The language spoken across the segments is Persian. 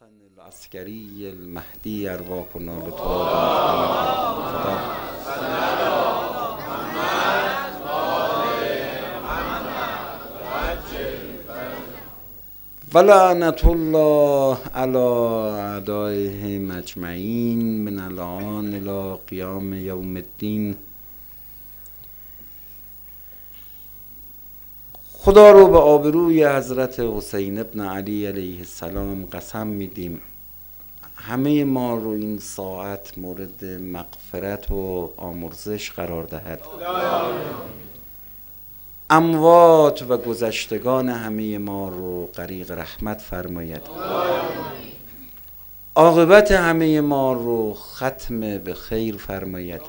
حسن العسکری المهدی ارواحنا لتراب ولعنة الله على اعدائهم اجمعین من الان الى قیام یوم الدین. خدا رو به آبروی حضرت حسین ابن علی علیه السلام قسم میدیم همه ما رو این ساعت مورد مغفرت و آمرزش قرار دهد. اموات و گذشتگان همه ما رو غریق رحمت فرماید. عاقبت همه ما رو ختم به خیر فرماید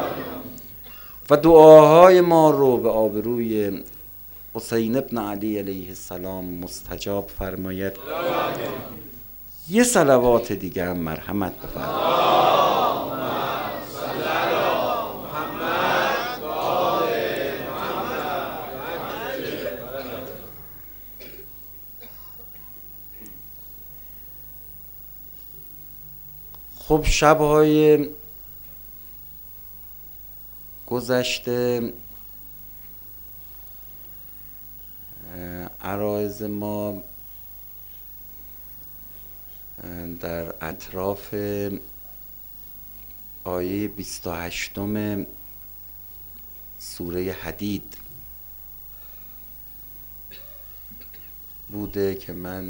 و دعاهای ما رو به آبروی حسین ابن علی علیه السلام مستجاب فرماید. یه صلوات دیگه هم مرحمت بفرمایید. خب شب‌های گذشته عرایض ما در اطراف آیه 28 سوره حدید بوده که من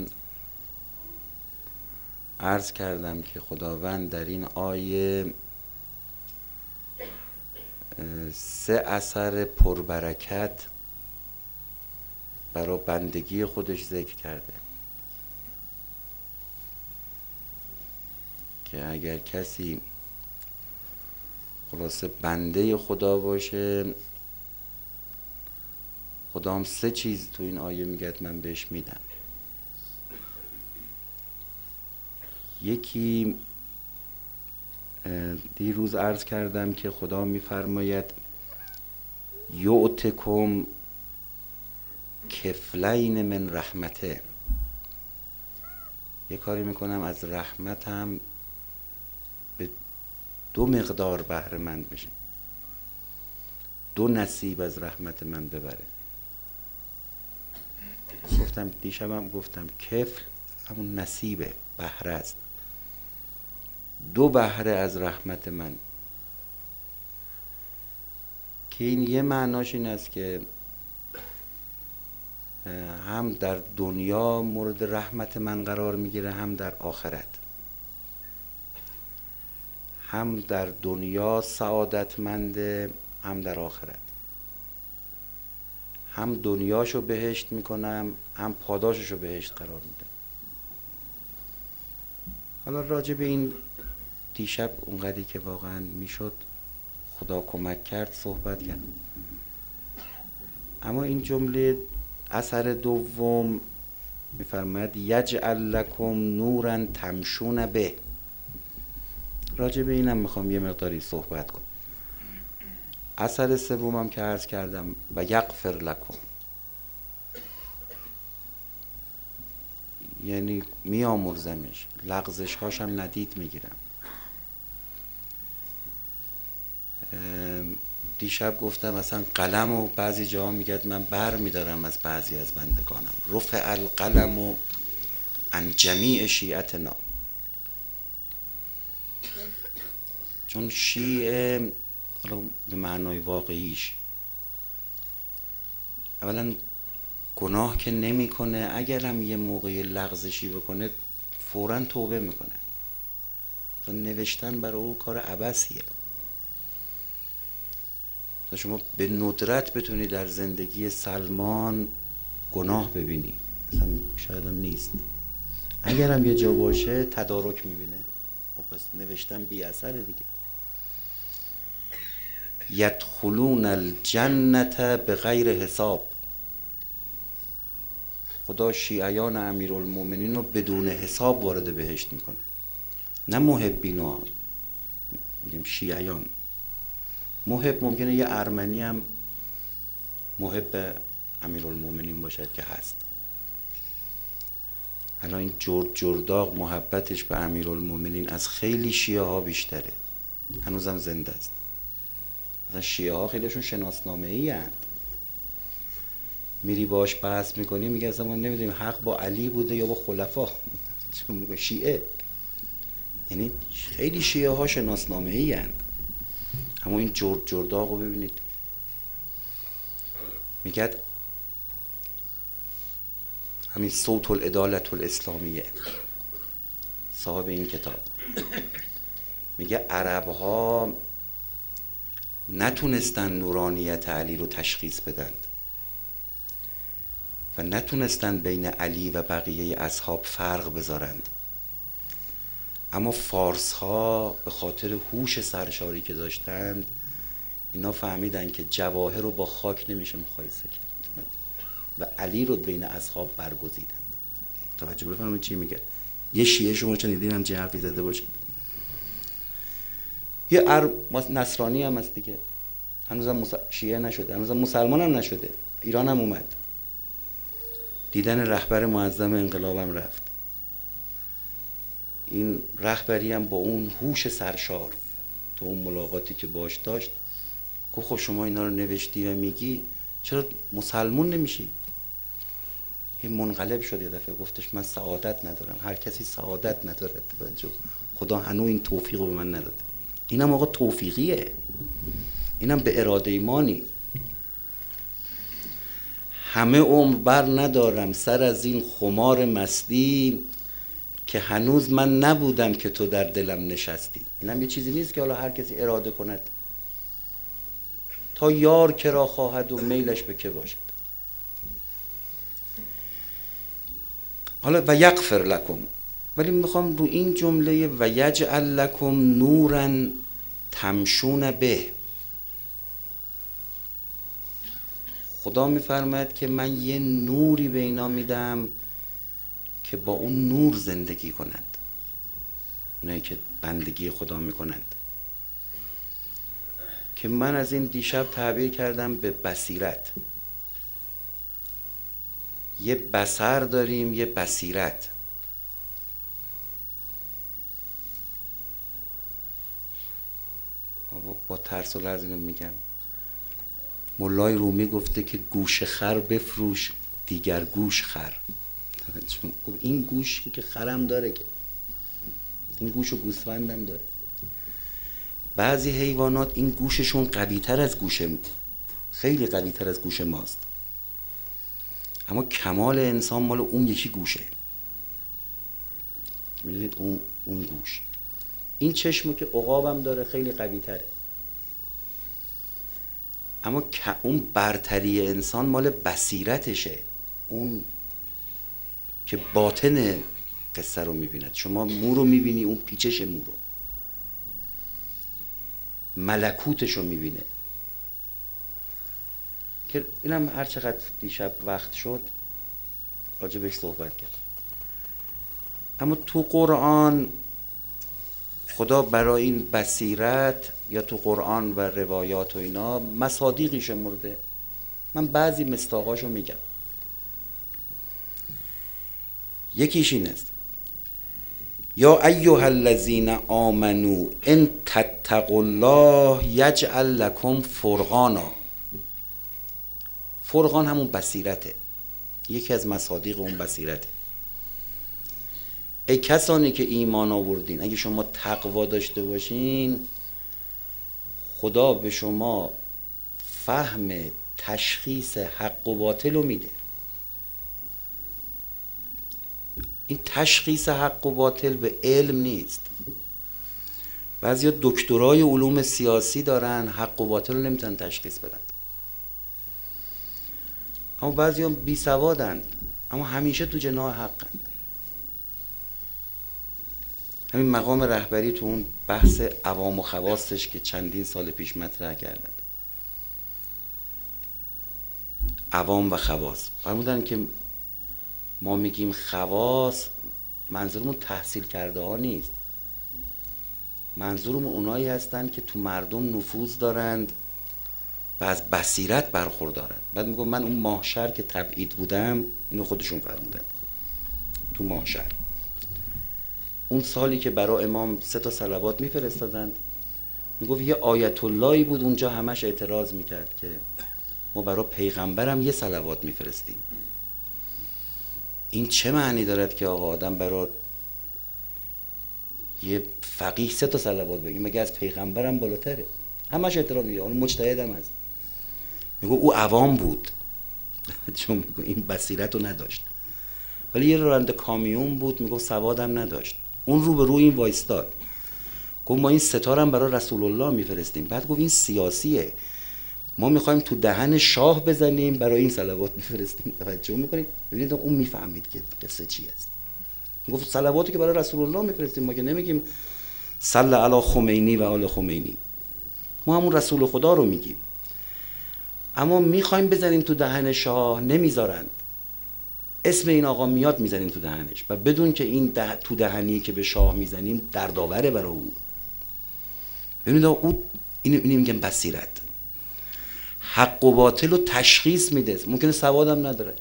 عرض کردم که خداوند در این آیه 3 اثر پربرکت برای بندگی خودش ذکر کرده که اگر کسی خلاصه بنده خدا باشه خدا هم 3 چیز تو این آیه میگه من بهش میدم. یکی دیروز عرض کردم که خدا میفرماید یعطکم کفلین من رحمته، یه کاری میکنم از رحمتم به 2 مقدار بهره مند بشه، 2 نصیب از رحمت من ببره. گفتم دیشبم گفتم کفل همون نصیبه، بهره است، 2 بهره از رحمت من، که این یه معناش این است که هم در دنیا مورد رحمت من قرار میگیره، هم در آخرت. هم در دنیا سعادتمنده، هم در آخرت. هم دنیاشو بهشت میکنم، هم پاداششو بهشت قرار میدم. حالا راجع به این دیشب اونقدری که واقعا میشد خدا کمک کرد صحبت کرد. اما این جمله اثر دوم میفرماید یجعل لکم نورا تمشون به، راجع به اینم میخوام یه مقداری صحبت کنم. اثر سومم که عرض کردم و یغفر لکم، یعنی میامرزمش، لغزش هاشم ندید میگیرم. دیشب گفتم مثلا قلم و بعضی جاها میگه من بر میدارم از بعضی از بندگانم، رفع القلم عن جمیع شیعتنا، چون شیعه حالا به معنای واقعیش اولا گناه که نمیکنه، اگرم یه موقعی لغزشی بکنه فوراً توبه میکنه. نوشتن برای او کار عبثیه. شما به ندرت بتونی در زندگی سلمان گناه ببینی، اصلا شاید هم نیست. اگرم یه جا باشه تدارک میبینه، خب پس نوشتن بی اثره دیگه. یدخلون الجنة بغیر حساب، خدا شیعیان امیرالمومنین رو بدون حساب وارد بهشت میکنه، نه محبین ها، میگیم شیعیان. محب ممکنه یه ارمنی هم محب امیرالمومنین باشد که هست، الان این جرداغ محبتش به امیرالمومنین از خیلی شیعه ها بیشتره، هنوزم زنده است. مثلا شیعه ها خیلیشون شناسنامه ای هست، میری باش بحث میکنی میگه اصلا ما نمیدونیم حق با علی بوده یا با خلفا. چون میگه شیعه، یعنی خیلی شیعه ها شناسنامه ای هست. اما این جرداغ رو ببینید، میگه همین صوت العدالت الاسلامیه صاحب این کتاب، میگه عرب ها نتونستن نورانیت علی رو تشخیص بدند و نتونستن بین علی و بقیه اصحاب فرق بذارند، اما فارس ها به خاطر هوش سرشاری که داشتند اینا فهمیدن که جواهر رو با خاک نمیشه مقایسه کرد و علی رو بین اصحاب برگزیدند. توجه بفرمایید چی میگه. یه شیعه شما شنیدین هم چه حرفی زده باشید. یه نصرانی هم هست دیگه، هنوزم شیعه نشده، هنوزم مسلمان هم نشده، ایران هم اومد، دیدن رهبر معظم انقلابم رفت. این رهبری هم با اون هوش سرشار تو اون ملاقاتی که باش داشت گفت خب شما اینا رو نوشتی و میگی چرا مسلمون نمیشی؟ این منقلب شد یه دفعه گفتش من سعادت ندارم. هر کسی سعادت نداره، توجه، خدا هنوز این توفیق رو به من نداده. اینم آقا توفیقیه، اینم به اراده ما نی. همه عمر بر ندارم سر از این خمار مستی که هنوز من نبودم که تو در دلم نشستی. اینم یه چیزی نیست که حالا هر کسی اراده کند، تا یار کرا خواهد و میلش به که باشد. حالا و یغفر لکم، ولی میخوام رو این جمله و یجعل لکم نورا تمشون به، خدا میفرماید که من یه نوری به اینا میدم که با اون نور زندگی کنند، اونایی که بندگی خدا میکنند، که من از این دیشب تعبیر کردم به بصیرت. یه بصر داریم، یه بصیرت. با ترس و لرز اینو میگم. مولای رومی گفته که گوش خر بفروش دیگر گوش خر. چون این گوش که خرم داره، که این گوش و گوسفندم داره. بعضی حیوانات این گوششون قوی‌تر از گوش، خیلی قوی‌تر از گوش ماست، اما کمال انسان مال اون یکی گوشه. میدونید اون گوش. این چشمو که عقابم داره خیلی قوی‌تره، اما اون برتری انسان مال بصیرتشه، اون که باطن قصه رو میبیند. شما مو رو میبینی، اون پیچش مو رو، ملکوتش رو میبینه. که اینم هر چقدر دیشب وقت شد راجع بهش صحبت کرد. اما تو قرآن خدا برای این بصیرت یا تو قرآن و روایات و اینا مصادیقی شمرده. من بعضی مصداقاشو میگم. یکیش این است: یا ایها الذین آمنوا ان تتقوا الله یجعل لکم فرقانا. فرقان همون بصیرته، یکی از مصادیق اون بصیرته. ای کسانی که ایمان آوردین، اگه شما تقوا داشته باشین خدا به شما فهم تشخیص حق و باطل رو میده. این تشخیص حق و باطل به علم نیست. بعضیا دکترای علوم سیاسی دارن، حق و باطل رو نمیتونن تشخیص بدن. اما بعضیا بی سوادن، اما همیشه تو جناح حقن. همین مقام رهبری تو اون بحث عوام و خواصش که چندین سال پیش مطرح کردن، عوام و خواص، فرمودن که ما میگیم خواص، منظورمون تحصیل کرده ها نیست، منظورمون اونایی هستن که تو مردم نفوذ دارند و از بصیرت برخوردارند. بعد میگم من اون ماهشر که تبعید بودم، اینو خودشون فرمودن، تو محشر. اون سالی که برای امام 3 صلوات میفرستادند، میگفت یه آیت اللهی بود اونجا همش اعتراض میکرد که ما برای پیغمبرم 1 صلوات میفرستیم. این چه معنی دارد که آقا آدم برای یه فقیه 3 صلوات بگیم؟ مگه از پیغمبرم بالاتره؟ همش اعتراض میگه. اون مجتهد هم هست، میگه او عوام بود چون میگه این بصیرت رو نداشت. ولی یه راننده کامیون بود، میگه سوادم نداشت. اون رو به روی این وایستاد، گفت ما این 3 هم برای رسول الله میفرستیم. بعد گفت این سیاسیه، ما میخوایم تو دهن شاه بزنیم برای این صلوات میفرستیم. توجه میکنید؟ ببینید اون میفهمید که قصه چی است. گفت صلواتی که برای رسول الله میفرستیم، ما که نمیگیم صلی علی خمینی و آل خمینی، ما همون رسول خدا رو میگیم. اما میخوایم بزنیم تو دهن شاه، نمیذارند. اسم این آقا میاد میزنیم تو دهنش و بدون که این تو دهنی که به شاه میزنیم دردآوره برای او. ببینید او اینو میگن بصیرت، حق و باطل رو تشخیص میده. ممکنه سوادم ندارد.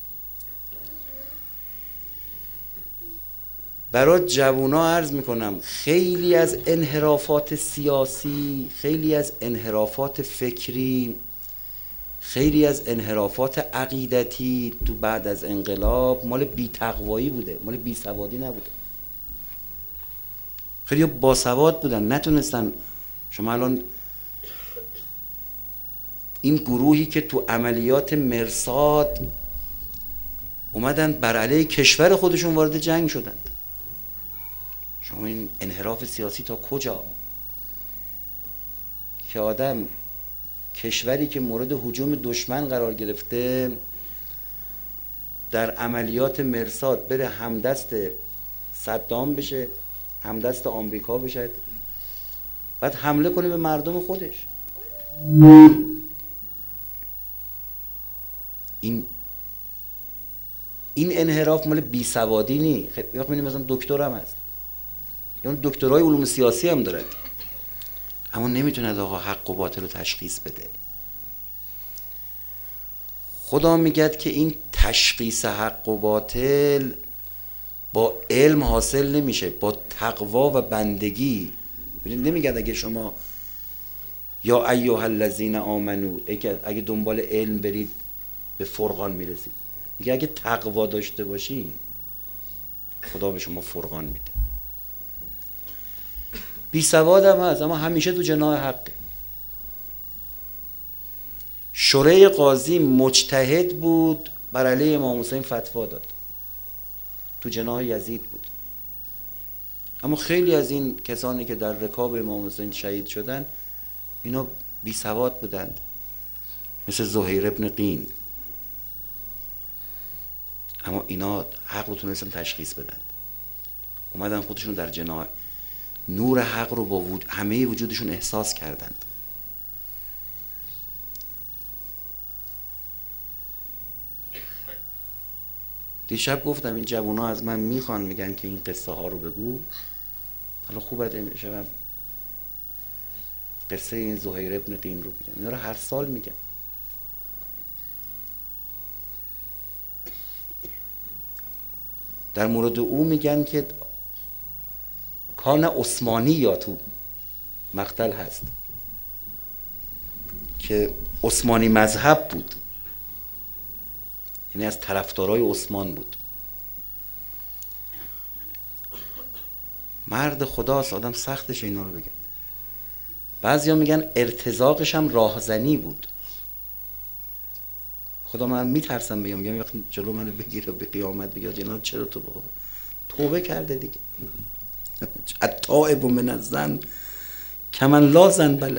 برای جوونا عرض میکنم خیلی از انحرافات سیاسی، خیلی از انحرافات فکری، خیلی از انحرافات عقیدتی تو بعد از انقلاب مال بی‌تقوایی بوده، مال بی‌سوادی نبوده. خیلی باسواد بودن، نتونستن. شما الان این گروهی که تو عملیات مرصاد اومدن بر علیه کشور خودشون وارد جنگ شدند، شما این انحراف سیاسی تا کجا؟ که آدم کشوری که مورد هجوم دشمن قرار گرفته در عملیات مرصاد بره همدست صدام بشه، همدست آمریکا بشه، بعد حمله کنه به مردم خودش. این انحراف مال بیسوادی نی. خب ببینید مثلا دکتر هم هست، یا دکترای علوم سیاسی هم دارد، اما نمیتونه آقا حق و باطل رو تشخیص بده. خدا میگه که این تشخیص حق و باطل با علم حاصل نمیشه، با تقوا و بندگی. ببینید نمیگه اگه شما یا ایها الذین آمنو اگه دنبال علم برید به فرقان میرسید. میگه اگه تقوا داشته باشین خدا به شما فرقان میده. بی سواد هم هست اما همیشه تو جناح حقه. شورای قاضی مجتهد بود، بر علیه امام حسین فتوا داد، تو جناح یزید بود. اما خیلی از این کسانی که در رکاب امام حسین شهید شدن اینا بی سواد بودند، مثل زهیر ابن قین. اما اینا حق رو تونستن تشخیص بدن، اومدن خودشون در جناح نور حق رو با همه وجودشون احساس کردند. دیشب گفتم این جوونا از من میخوان، میگن که این قصه ها رو بگو. حالا خوبه شبم قصه این زهیر ابن قین رو بگم. اینا رو هر سال میگم. در مورد او میگن که کان عثمانی یا تو مقتل هست که عثمانی مذهب بود، یعنی از طرفدارای عثمان بود. مرد خداست، آدم سختش اینا رو بگن. بعضیا میگن ارتزاقش هم راهزنی بود. خدا من میترسم بگم، میگم وقتی جلو منو بگیره به قیامت بگه جناب چرا تو بابا توبه کرده دیگه. التائب من الذنب کمن لا ذنب له.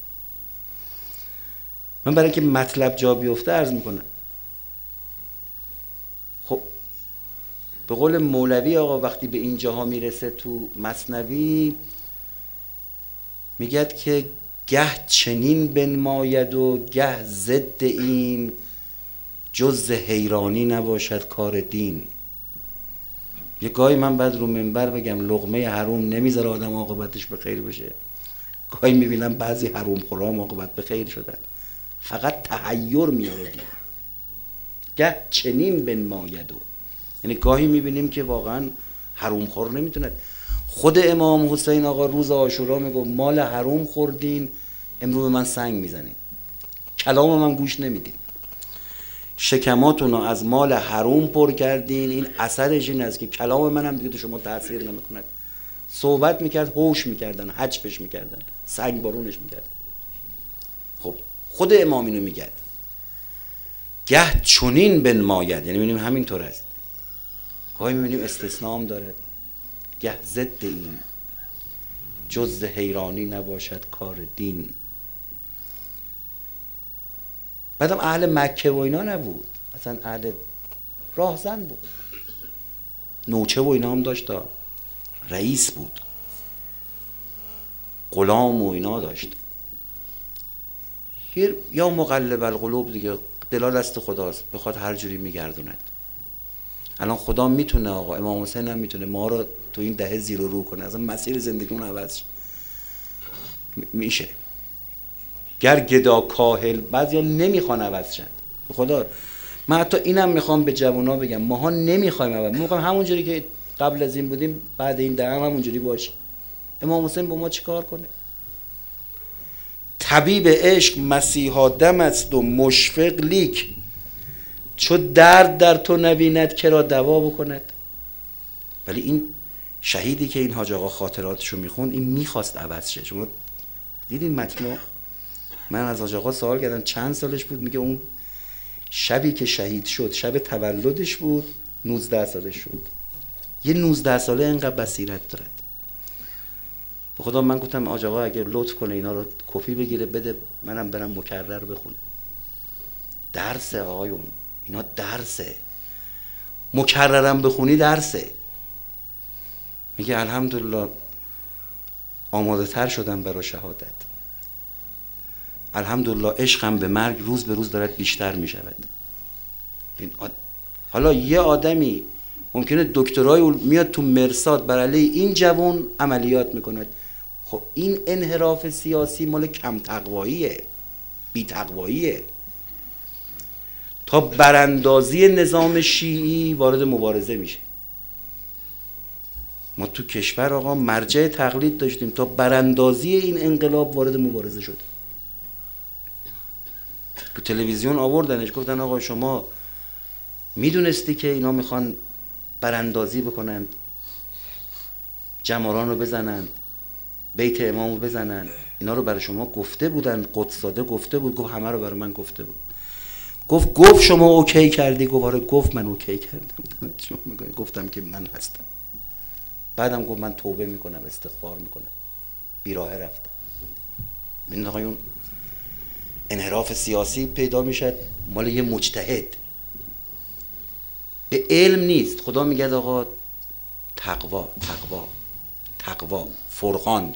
من برای اینکه مطلب جا بیفته عرض میکنم. خب به قول مولوی آقا وقتی به این جاها میرسه تو مثنوی میگه که گه چنین بنماید و گه ضد این، جز حیرانی نباشد کار دین. یه گاهی من بعد رو منبر بگم لقمه حروم نمیذاره آدم عاقبتش به خیر بشه، گاهی میبینم بعضی حروم خورام عاقبت به خیر شدن. فقط تحیر میاره دین. گه چنین بنماید و، یعنی گاهی میبینیم که واقعا حروم خور نمیتونه. خود امام حسین آقا روز عاشورا میگفت مال حروم خوردین، امروز به من سنگ میزنین، کلام من گوش نمیدین، شکماتون رو از مال حروم پر کردین، این اثرش این است که کلام من هم دیگه تو شما تاثیر نمیکنه. صحبت میکرد، هوش میکردن، حجبش میکردن، سنگ بارونش میکردن. خب خود امام اینو میگه گه چنین بنماید، یعنی میبینیم همینطور است، گاهی میبینیم استثناء هم داره، گه ضد این جز حیرانی نباشد کار دین. بعدم اهل مکه و اینا نبود، اصلا اهل راهزن بود، نوچه و اینا هم داشت، رئیس بود، غلام و اینا داشت. یا مقلب القلوب دیگه، دلا دست خداست، بخواد هر جوری میگردوند. الان خدا میتونه آقا، امام حسین هم میتونه ما رو تو این دهه زیر و رو کنه، اصلا مسیر زندگیمون عوض میشه. گر گدا کاهل، بعضیا نمیخوان عوض شن. خدا من حتی اینم میخوام به جوونا بگم، ماها نمیخوایم عوض، ما میخوایم همونجوری که قبل از این بودیم بعد این دهه همونجوری باشیم. امام حسین با ما چیکار کنه؟ طبیب عشق مسیحا دم است و مشفق لیک، چو درد در تو نبیند کرا دوا بکند. ولی این شهیدی که این حاج آقا خاطراتشو میخوند، این میخواست عوض شه. شما دیدین متنو؟ من از حاج آقا سوال کردم چند سالش بود، میگه اون شبی که شهید شد شب تولدش بود، 19 سالش شد. یه 19 ساله اینقدر بصیرت داره. به خدا من گفتم حاج آقا اگه لطف کنه اینا رو کپی بگیره بده، منم برم مکرر بخونم. درسه آقایون، اینا درسه، مکررم بخونی درسه. میگه الحمدلله آماده تر شدم برای شهادت، الحمدلله عشقم به مرگ روز به روز دارد بیشتر میشود. حالا یه آدمی ممکنه دکترای میاد تو مرصاد بر علیه این جوان عملیات میکنه. خب این انحراف سیاسی مال کم تقواییه، بی تقواییه. تا براندازی نظام شیعی وارد مبارزه میشه. ما تو کشور آقا مرجع تقلید داشتیم، تا براندازی این انقلاب وارد مبارزه شد. تو تلویزیون آوردنش، گفتن آقا شما میدونستی که اینا میخوان براندازی بکنن، جماران رو بزنن، بیت امام رو بزنن، اینا رو برای شما گفته بودن، قدسزاده گفته بود. گفت همه رو برای من گفته بود. گفت شما اوکی کردی؟ گفت آره. گفت من اوکی کردم. گفتم که من هستم. بعدم گفت من توبه میکنم، استغفار میکنم، بیراه رفتم. من آقایون انحراف سیاسی پیدا میشد مال یه مجتهد، به علم نیست. خدا میگه آقا تقوا تقوا تقوا، فرقان.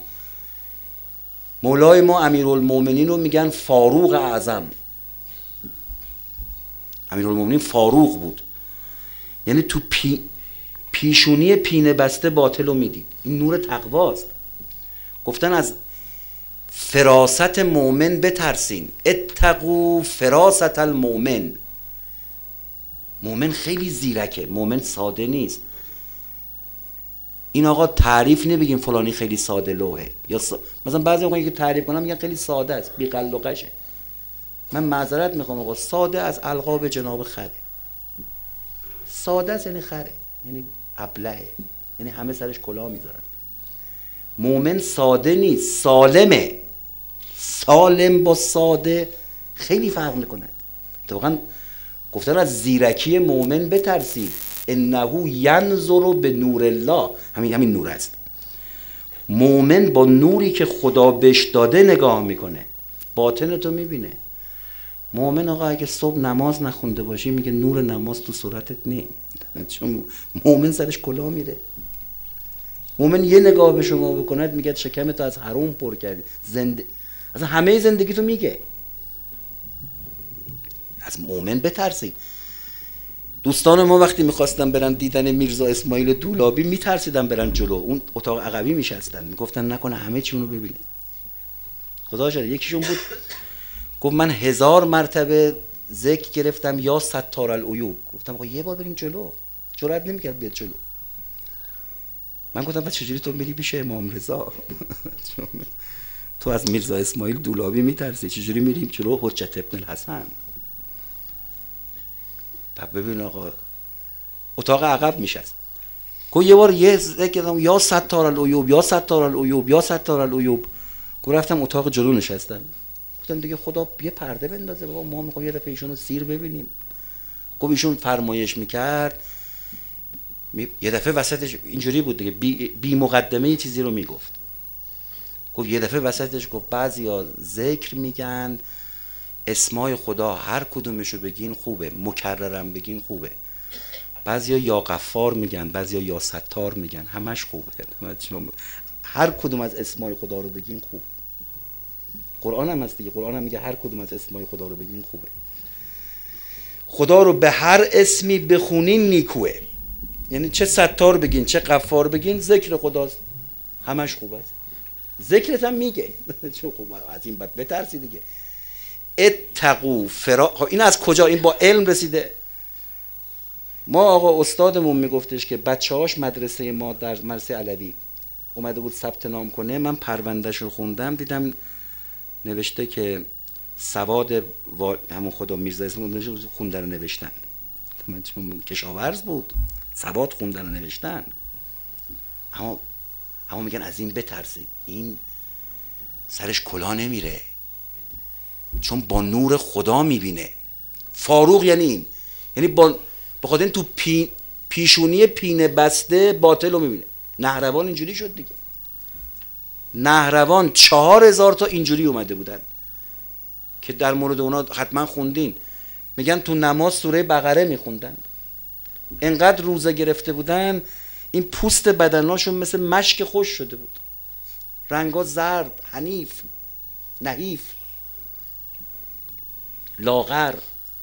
مولای ما امیرالمومنین رو میگن فاروق اعظم. امیرالمومنین فاروق بود، یعنی تو پیشونی پینه بسته باطل رو میدید. این نور تقواست. گفتن از فراست مومن بترسین، اتقوا فراست المومن. مومن خیلی زیرکه، مومن ساده نیست. این آقا تعریف نبگیم فلانی خیلی ساده لوحه، یا مثلا بعضی موقعی که تعریف کنم میگن خیلی ساده است، بی قلقشه. من معذرت میخوام آقا، ساده از القاب جناب خره. ساده است یعنی خره، یعنی ابلهه، یعنی همه سرش کلاه میذارن. مومن ساده نیست، سالمه. سالم با ساده خیلی فرق میکنه. اتفاقا گفتن از زیرکی مومن بترسید، انه ینظر به نور الله. همین نور است. مومن با نوری که خدا بهش داده نگاه میکنه، باطن تو میبینه. مومن آقا اگه صبح نماز نخونده باشی میگه نور نماز تو صورتت نیم، چون مومن سرش کلاه میره. مومن یه نگاه به شما بکند میگه شکمتو از حرام پر کردی، اصلا همه زندگی تو میگه. از مومن بترسید. دوستان ما وقتی میخواستن برن دیدن میرزا اسماعیل دولابی میترسیدن برن جلو، اون اتاق عقبی میشستن، میگفتن نکنه همه چی اونو ببینه. خدا شده یکیشون بود گفت من 1000 مرتبه ذکر گرفتم یا ستار العیوب. گفتم آقا یه بار بریم جلو، جرئت نمیکرد بیاد جلو. من گفتم بعد چجوری تو میری پیش امام رضا؟ تو از میرزا اسماعیل دولابی میترسی، چجوری میریم جلو حجت ابن الحسن؟ بعد ببین آقا اتاق عقب میشست. گفت یه بار یه ذکر یا ستار العیوب یا ستار العیوب یا ستار العیوب. گفت رفتم اتاق جلو نشستم. گفتم دیگه خدا یه پرده بندازه بابا، ما میخوام یه دفعه ایشونو سیر ببینیم. گفت ایشون فرمایش میکرد، یه دفعه وسطش اینجوری بود دیگه، بی مقدمه یه چیزی رو میگفت. گفت یه دفعه وسطش گفت بعضیا ذکر میگن اسمای خدا هر کدومشو بگین خوبه، مکررم بگین خوبه. بعضیا یا غفار میگن، بعضیا یا ستار میگن، همش خوبه. هر کدوم از اسمای خدا رو بگین خوب. قرآن هم هست دیگه، قرآن هم میگه هر کدوم از اسمای خدا رو بگین خوبه. خدا رو به هر اسمی بخونین نیکوه. یعنی چه ستار بگین چه غفار بگین ذکر خداست، همش خوب است. ذکرت هم میگه چه خوب، از این بد بترسی دیگه. اتقوا این از کجا؟ این با علم رسیده. ما آقا استادمون میگفتش که بچه‌هاش مدرسه ما در مدرسه علوی اومده بود ثبت نام کنه، من پروندهش رو خوندم دیدم نوشته که سواد همون خدا میرزا اسماعیل خوندن و نوشتن، کشاورز بود، سواد خوندن و نوشتن. اما میگن از این بترسید، این سرش کلاه نمیره چون با نور خدا میبینه. فاروق یعنی این، یعنی به خاطر این تو پیشونی پینه بسته باطل رو میبینه. نهروان اینجوری شد دیگه. نهروان 4000 تا اینجوری اومده بودن که در مورد اونا حتما خوندین. میگن تو نماز سوره بقره میخوندن، انقدر روزه گرفته بودن این پوست بدناشون مثل مشک خوش شده بود، رنگا زرد، حنیف، نحیف، لاغر.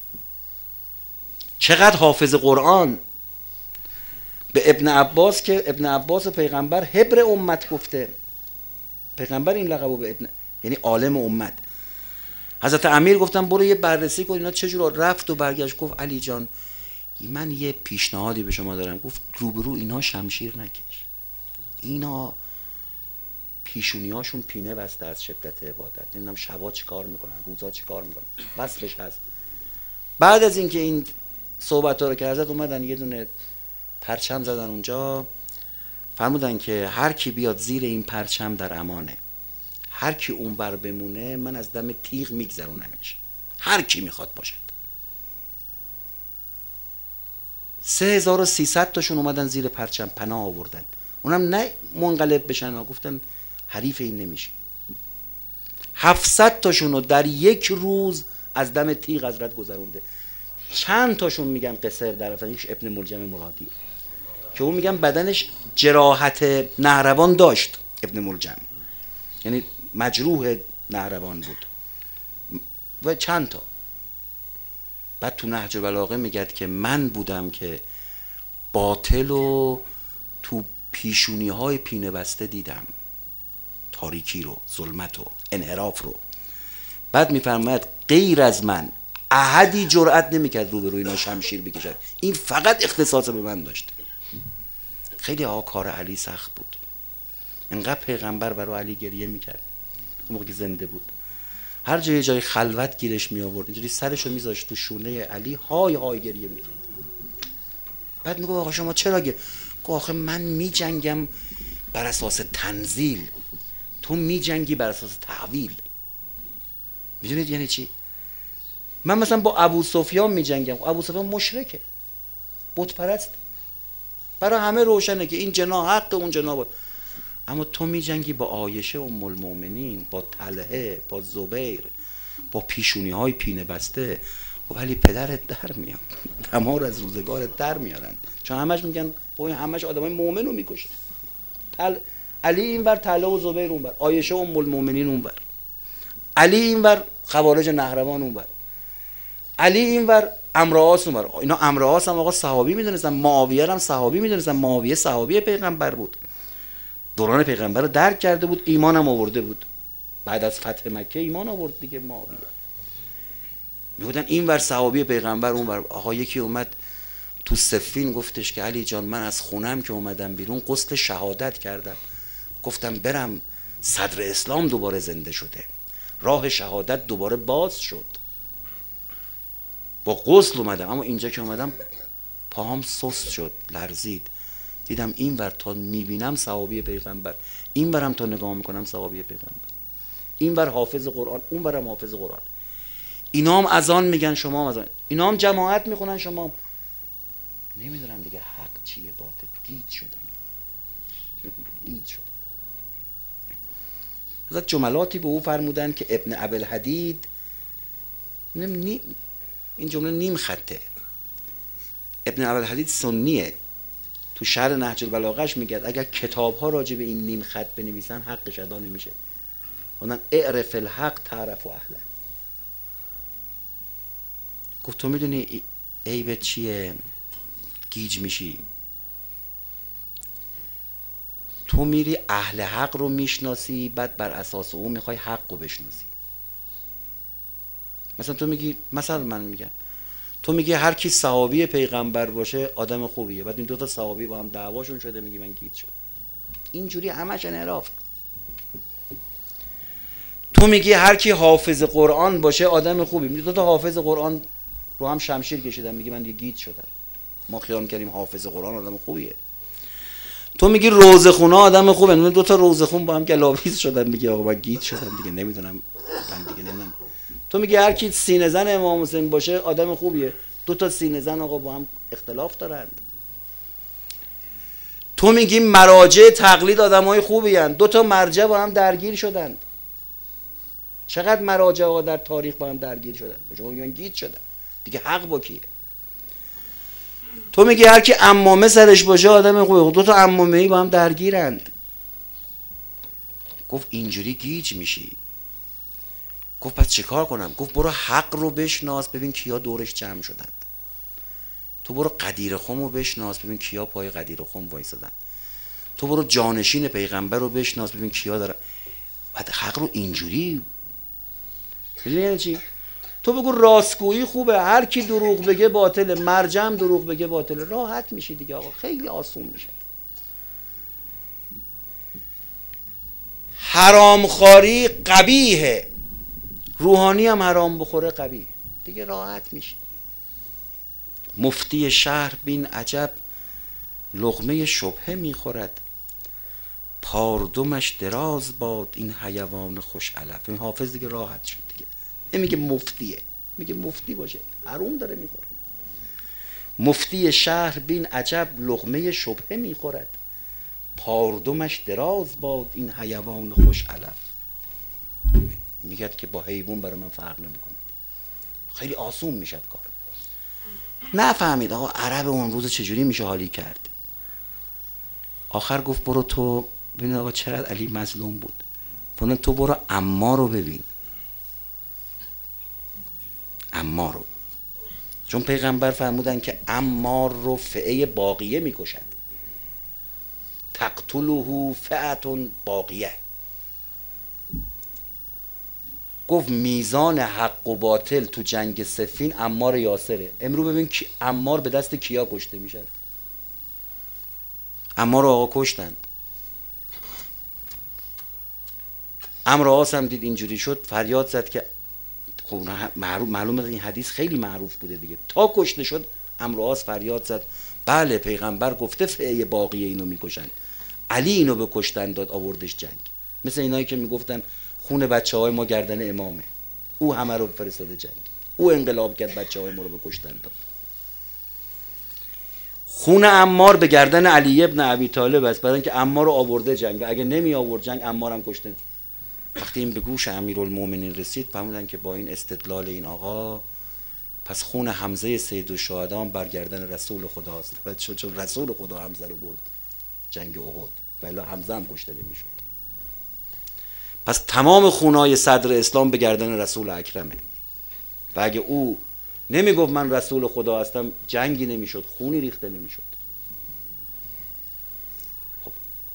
چقدر حافظ قرآن. به ابن عباس که ابن عباس پیغمبر حبر امت گفته، پیغمبر این لقبو به ابن، یعنی عالم امت. حضرت امیر گفتم برو یه بررسی کن اینا چجور. رفت و برگشت گفت علی جان من یه پیشنهادی به شما دارم. گفت روبرو اینا شمشیر نکش، اینا پیشونی هاشون پینه بسته از شدت عبادت، نمیدونم شبا چی کار میکنن روزا چی کار میکنن، وصفش هست. بعد از اینکه این صحبت ها رو که حضرت اومدن یه دونه پرچم زدن اونجا، فرمودن که هر کی بیاد زیر این پرچم در امانه، هر کی اونور بمونه من از دم تیغ میگذرونمش، هر کی میخواد باشد. 3300 تاشون اومدن زیر پرچم پناه آوردن. اونم نه منقلب بشن، گفتن حریف این نمیشه. 700 تاشون رو در یک روز از دم تیغ حضرت گذرونده. چند تاشون میگن قصر در رفتن. یکیش ابن ملجم مرادی که اون میگن بدنش جراحت نهروان داشت، ابن ملجم یعنی مجروح نهروان بود و چند تا. بعد تو نهج البلاغه میگه که من بودم که باطل و تو پیشونی های پینه بسته دیدم، تاریکی رو، ظلمت رو، انحراف رو. بعد میفرماید غیر از من احدی جرأت نمیکرد رو به روی اینا شمشیر بکشد، این فقط اختصاص به من داشته. خیلی کار علی سخت بود. انقدر پیغمبر برای علی گریه میکرد موقعی که زنده بود. هر جای خلوت گیرش می آورد اینجوری سرشو میذاشت تو شونه علی، های های گریه میکرد. بعد میگه آقا شما چرا گریه؟ گفت آخه من میجنگم بر اساس تنزیل، تو میجنگی بر اساس تعویل. میدونید یعنی چی؟ من مثلا با ابو سفیان میجنگم، ابو سفیان مشرکه، بت پرست، برای همه روشنه که این جناح حق اون جناح. اما تو میجنگی با عایشه ام المؤمنین، با طلحه، با زبیر، با پیشونی های پینه بسته. ولی پدرت در میاد، دمار از روزگارت در میارن، چون همش میگن همش آدمای مؤمن رو میکشن. علی اینور طلحه و زبیر اونور، عایشه ام المؤمنین اونور، علی اینور خوارج نهروان اونور، علی اینور امرآس اونور. اینا امرآس هم آقا صحابی میدونستن، معاویه هم صحابی میدونستن، معاویه صحابی پیغمبر بود، دوران پیغمبر رو درک کرده بود، ایمان هم آورده بود، بعد از فتح مکه ایمان آورد دیگه. معاویه میگفتن این ور صحابی پیغمبر اون ور. آقا یکی اومد تو صفین گفتش که علی جان من از خونم که اومدم بیرون غسل شهادت کردم، گفتم برم صدر اسلام دوباره زنده شده، راه شهادت دوباره باز شد، با غسل اومدم، اما اینجا که اومدم پاهم سست شد، لرزید، دیدم این ور تا میبینم صحابی پیغمبر، این ورم تا نگاه میکنم صحابی پیغمبر، این ور حافظ قرآن، اون ورم حافظ قرآن، اینا هم اذان میگن شما هم اذان، اینا هم جماعت میخونن شما هم. نمیدونم دیگه حق چیه باطل، گیج شدم، گیج شدم. حضرت جملاتی به او فرمودن که ابن ابوالحدید، این جمله نیم خطه، ابن ابوالحدید سنیه، تو شرح نهج البلاغه‌اش میگه اگر کتاب ها راجع به این نیم خط بنویسن حقش ادا نمیشه. اونن اعرف الحق تعرف اهله. گفت تو میدونی عیبت چیه؟ گیج میشی. تو میری اهل حق رو میشناسی، بعد بر اساس اون میخوای حق رو بشناسی. مثلا تو میگی، مثلا من میگم تو میگی هر کی صحابی پیغمبر باشه آدم خوبیه، بعد این دوتا صحابی با هم دعواشون شده میگی من گیج شد. اینجوری همش انحراف. تو میگی هر کی حافظ قرآن باشه آدم خوبی، میگی دوتا حافظ قرآن رو هم شمشیر کشیدن میگی من دیگه گیج شدم، ما خیال کردیم حافظ قرآن آدم خوبیه. تو میگی روزخونا آدم خوبه، میگی دوتا روزخون با هم گلاویز شدن میگی آقا من گیج شدم دیگه نمیدونم، من دیگه نمیدونم. تو میگی هر کی سینه زن امام حسین باشه آدم خوبیه، دو تا سینه زن آقا با هم اختلاف دارند. تو میگی مراجع تقلید آدمای خوبی هستند، دو تا مرجع با هم درگیر شدند. چقدر مراجع ها در تاریخ با هم درگیر شدن، شما میگن گیج شدن دیگه، حق با کیه؟ تو میگی هر کی عمامه سرش باشه آدم خوبه، دو تا عمامه‌ای با هم درگیرند. گفت اینجوری گیج میشی. گفت پس چیکار کنم؟ گفت برو حق رو بشناس ببین کیا دورش جمع شدند. تو برو قدیر خم رو بشناس ببین کیا پای قدیر خم وایسادن. تو برو جانشین پیغمبر رو بشناس ببین کیا دارن. بعد حق رو اینجوری یعنی چی؟ تو بگو راستگویی خوبه، هر کی دروغ بگه باطله، مرجم دروغ بگه باطله، راحت میشی دیگه آقا، خیلی آسون میشه. حرامخواری قبیحه، روحانی هم حرام بخوره قبیح، دیگه راحت میشه. مفتی شهر بین عجب لقمه شبهه میخورد، پاردمش دراز باد این حیوان خوش علف. این حافظ دیگه راحت شد دیگه، نمیگه مفتیه، میگه مفتی باشه حروم داره میخوره. مفتی شهر بین عجب لقمه شبهه میخورد، پاردمش دراز باد این حیوان خوش علف. میگه که با حیوان برای من فرق نمیکنه، خیلی آسون میشد کار. نفهمید آقا عرب اون روز چجوری میشه حالی کرد. آخر گفت برو تو ببین آقا چقدر علی مظلوم بود، تو برو عمار رو ببین، عمار رو، چون پیغمبر فرمودن که عمار رو فئه باقیه میکشد، تقتله فئه باقیه. گفت میزان حق و باطل تو جنگ صفین عمار یاسره. امرو ببین عمار به دست کیا کشته میشه. عمار رو آقا کشتند. عمرو عاص هم دید اینجوری شد، فریاد زد که خب معلومه این حدیث خیلی معروف بوده دیگه، تا کشته شد عمرو عاص فریاد زد بله پیغمبر گفته فئه باقیه اینو میکشن، علی اینو به کشتن داد آوردش جنگ. مثل اینایی که میگفتن خون بچه‌های ما گردن امامه، او همه رو فرستاده جنگ، او انقلاب کرد بچه‌های ما رو به کشتن داد. خون عمار به گردن علی ابن ابی طالب است، برای اینکه عمار رو آورده جنگ و اگه نمی آورد جنگ عمار هم کشته. وقتی این به گوش امیرالمومنین رسید فهمیدن که با این استدلال این آقا پس خون حمزه سید الشهدا بر گردن رسول خداست، چون رسول خدا حمزه رو برد جنگ احد، ولی حمزه هم کشته نمیشد. پس تمام خونای صدر اسلام به گردن رسول اکرمه و اگه او نمیگفت من رسول خدا هستم جنگی نمیشد، خونی ریخته نمیشد. خب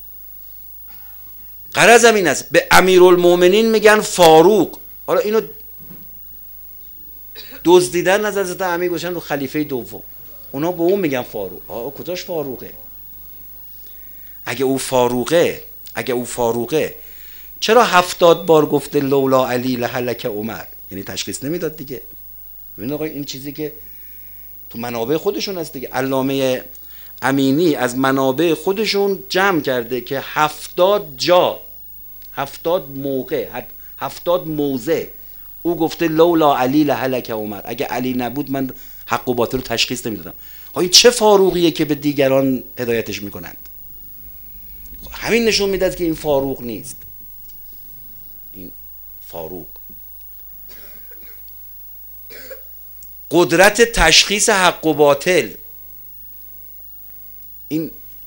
غرضم این است به امیرالمومنین میگن فاروق. حالا اینو دزدیدن از حضرت امیر گوشن رو خلیفه دوم. اونا به اون میگن فاروق. کجاش فاروقه؟ اگه او فاروقه چرا 70 بار گفته لولا علی لهلک عمر؟ یعنی تشخیص نمیداد دیگه. ببین آقا این چیزی که تو منابع خودشون هست دیگه. علامه امینی از منابع خودشون جمع کرده که 70 جا، 70 موقع، 70 موضع او گفته لولا علی لهلک عمر، اگه علی نبود من حق و باطل رو تشخیص نمیدادم. این چه فاروقیه که به دیگران هدایتش میکنند؟ همین نشون میداد که این فاروق نیست. این فاروق قدرت تشخیص حق و باطل، این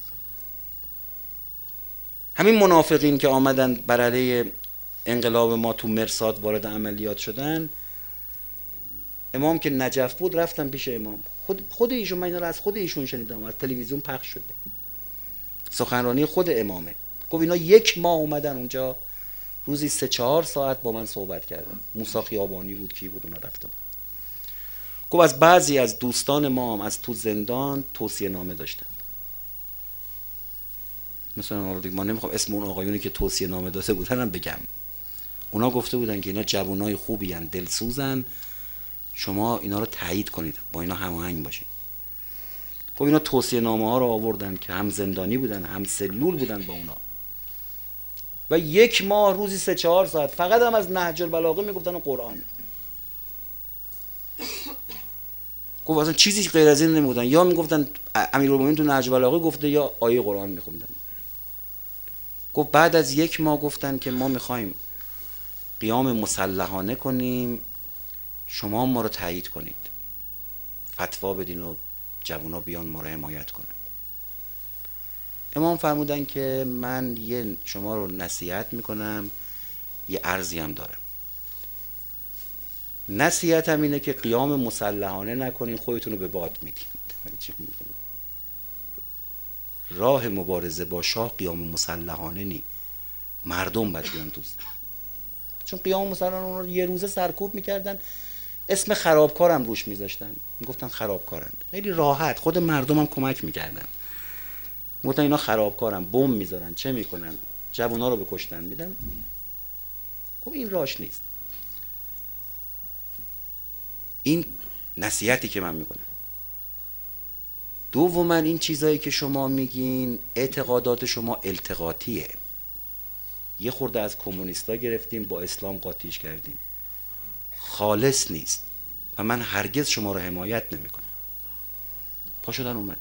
همین منافقین که آمدن بر علیه انقلاب ما تو مرصاد وارد عملیات شدن، امام که نجف بود رفتن پیش امام. خود ایشون، من اینا رو از خود ایشون شنیدم، از تلویزیون پخش شده، سخنرانی خود امامه. گفت اینا 1 ماه اومدن اونجا، روزی 3-4 ساعت با من صحبت کردن. موسی خیابانی بود، کی بود، اونا رفته بود. گفت از بعضی از دوستان ما هم از تو زندان توصیه نامه داشتن. مثلا ما نمیخوام اسم اون آقایونی که توصیه نامه داده بودن هم بگم. اونا گفته بودن که اینا جوانای خوبی ان، دلسوزن، شما اینا رو تایید کنید، با اینا هماهنگ باشید. خب اینا توصیه نامه ها رو آوردن که هم زندانی بودن هم سلول بودن با اونا، و 1 ماه روزی 3-4 ساعت فقط هم از نهج البلاغه میگفتن قرآن. گفت اصلا چیزی غیر از این نمیگفتن، یا میگفتن امیرالمومنین تو نهج البلاغه گفته یا آیه قرآن میخوندن. گفت بعد از 1 ماه گفتن که ما میخوایم قیام مسلحانه کنیم، شما ما رو تایید کنید، فتوا بدین و جوونا بیان ما رو حمایت کنن. امام فرمودن که من شما رو نصیحت میکنم، یه عرضی هم دارم. نصیحتم اینه که قیام مسلحانه نکنین، خودتون رو به باد میدین. راه مبارزه با شاه قیام مسلحانه نی، مردم باید بیان تو. چون قیام مسلحانه رو 1 روزه سرکوب میکردن، اسم خرابکارم روش میذاشتن، میگفتن خرابکارن. خیلی راحت خود مردم هم کمک میکردن، میگفتن اینا خرابکارن، بم میذارن، چه میکنن، جوونا رو بکشتن میدن. خب این راش نیست. این نصیحتی که من میکنم. دوما این چیزایی که شما میگین اعتقادات شما التقاطیه. یه خورده از کمونیستا گرفتیم با اسلام قاطیش کردیم، خالص نیست و من هرگز شما رو حمایت نمیکنم. پا شدن اومد.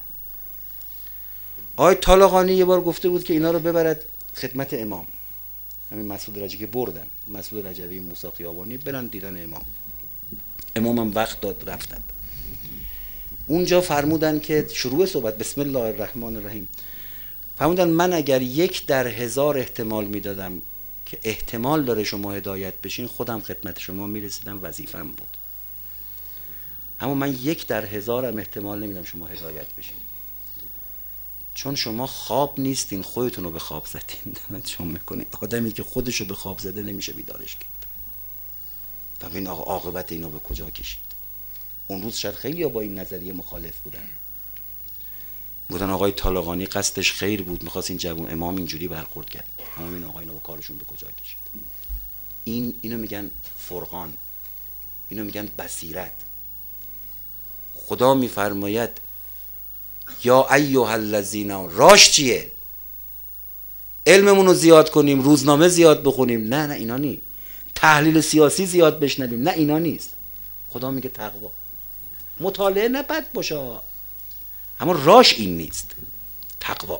آقای طالقانی یه بار گفته بود که اینا رو ببرد خدمت امام. همین مسعود رجوی که بردن، مسعود رجوی، موسی خیابانی، برن دیدن امام. امام هم وقت داد رفتن. اونجا فرمودن که شروع صحبت بسم الله الرحمن الرحیم، فرمودن من اگر 1 در 1000 احتمال میدادم که احتمال داره شما هدایت بشین، خودم خدمت شما میرسیدم، وظیفم بود. اما من 1 در 1000 هم احتمال نمیدم شما هدایت بشین، چون شما خواب نیستین، خودتون رو به خواب زدین. شما میکنین آدمی که خودش رو به خواب زده نمیشه بیدارش کرد. و این عاقبت اینو به کجا کشید. اون روز شاید خیلی ها با این نظریه مخالف بودن، بودن آقای طالقانی قصدش خیر بود، میخواست این جوان امام اینجوری برخورد کرد، اما این آقاینا با کارشون به کجا کشید. اینو میگن فرقان، اینو میگن بصیرت. خدا میفرماید یا ایها الذین، راش چیه؟ علممون رو زیاد کنیم، روزنامه زیاد بخونیم؟ نه اینا نی. تحلیل سیاسی زیاد بشنویم؟ نه اینا نیست. خدا میگه تقوا. مطالعه نه بد باشه، اما راش این نیست، تقوا.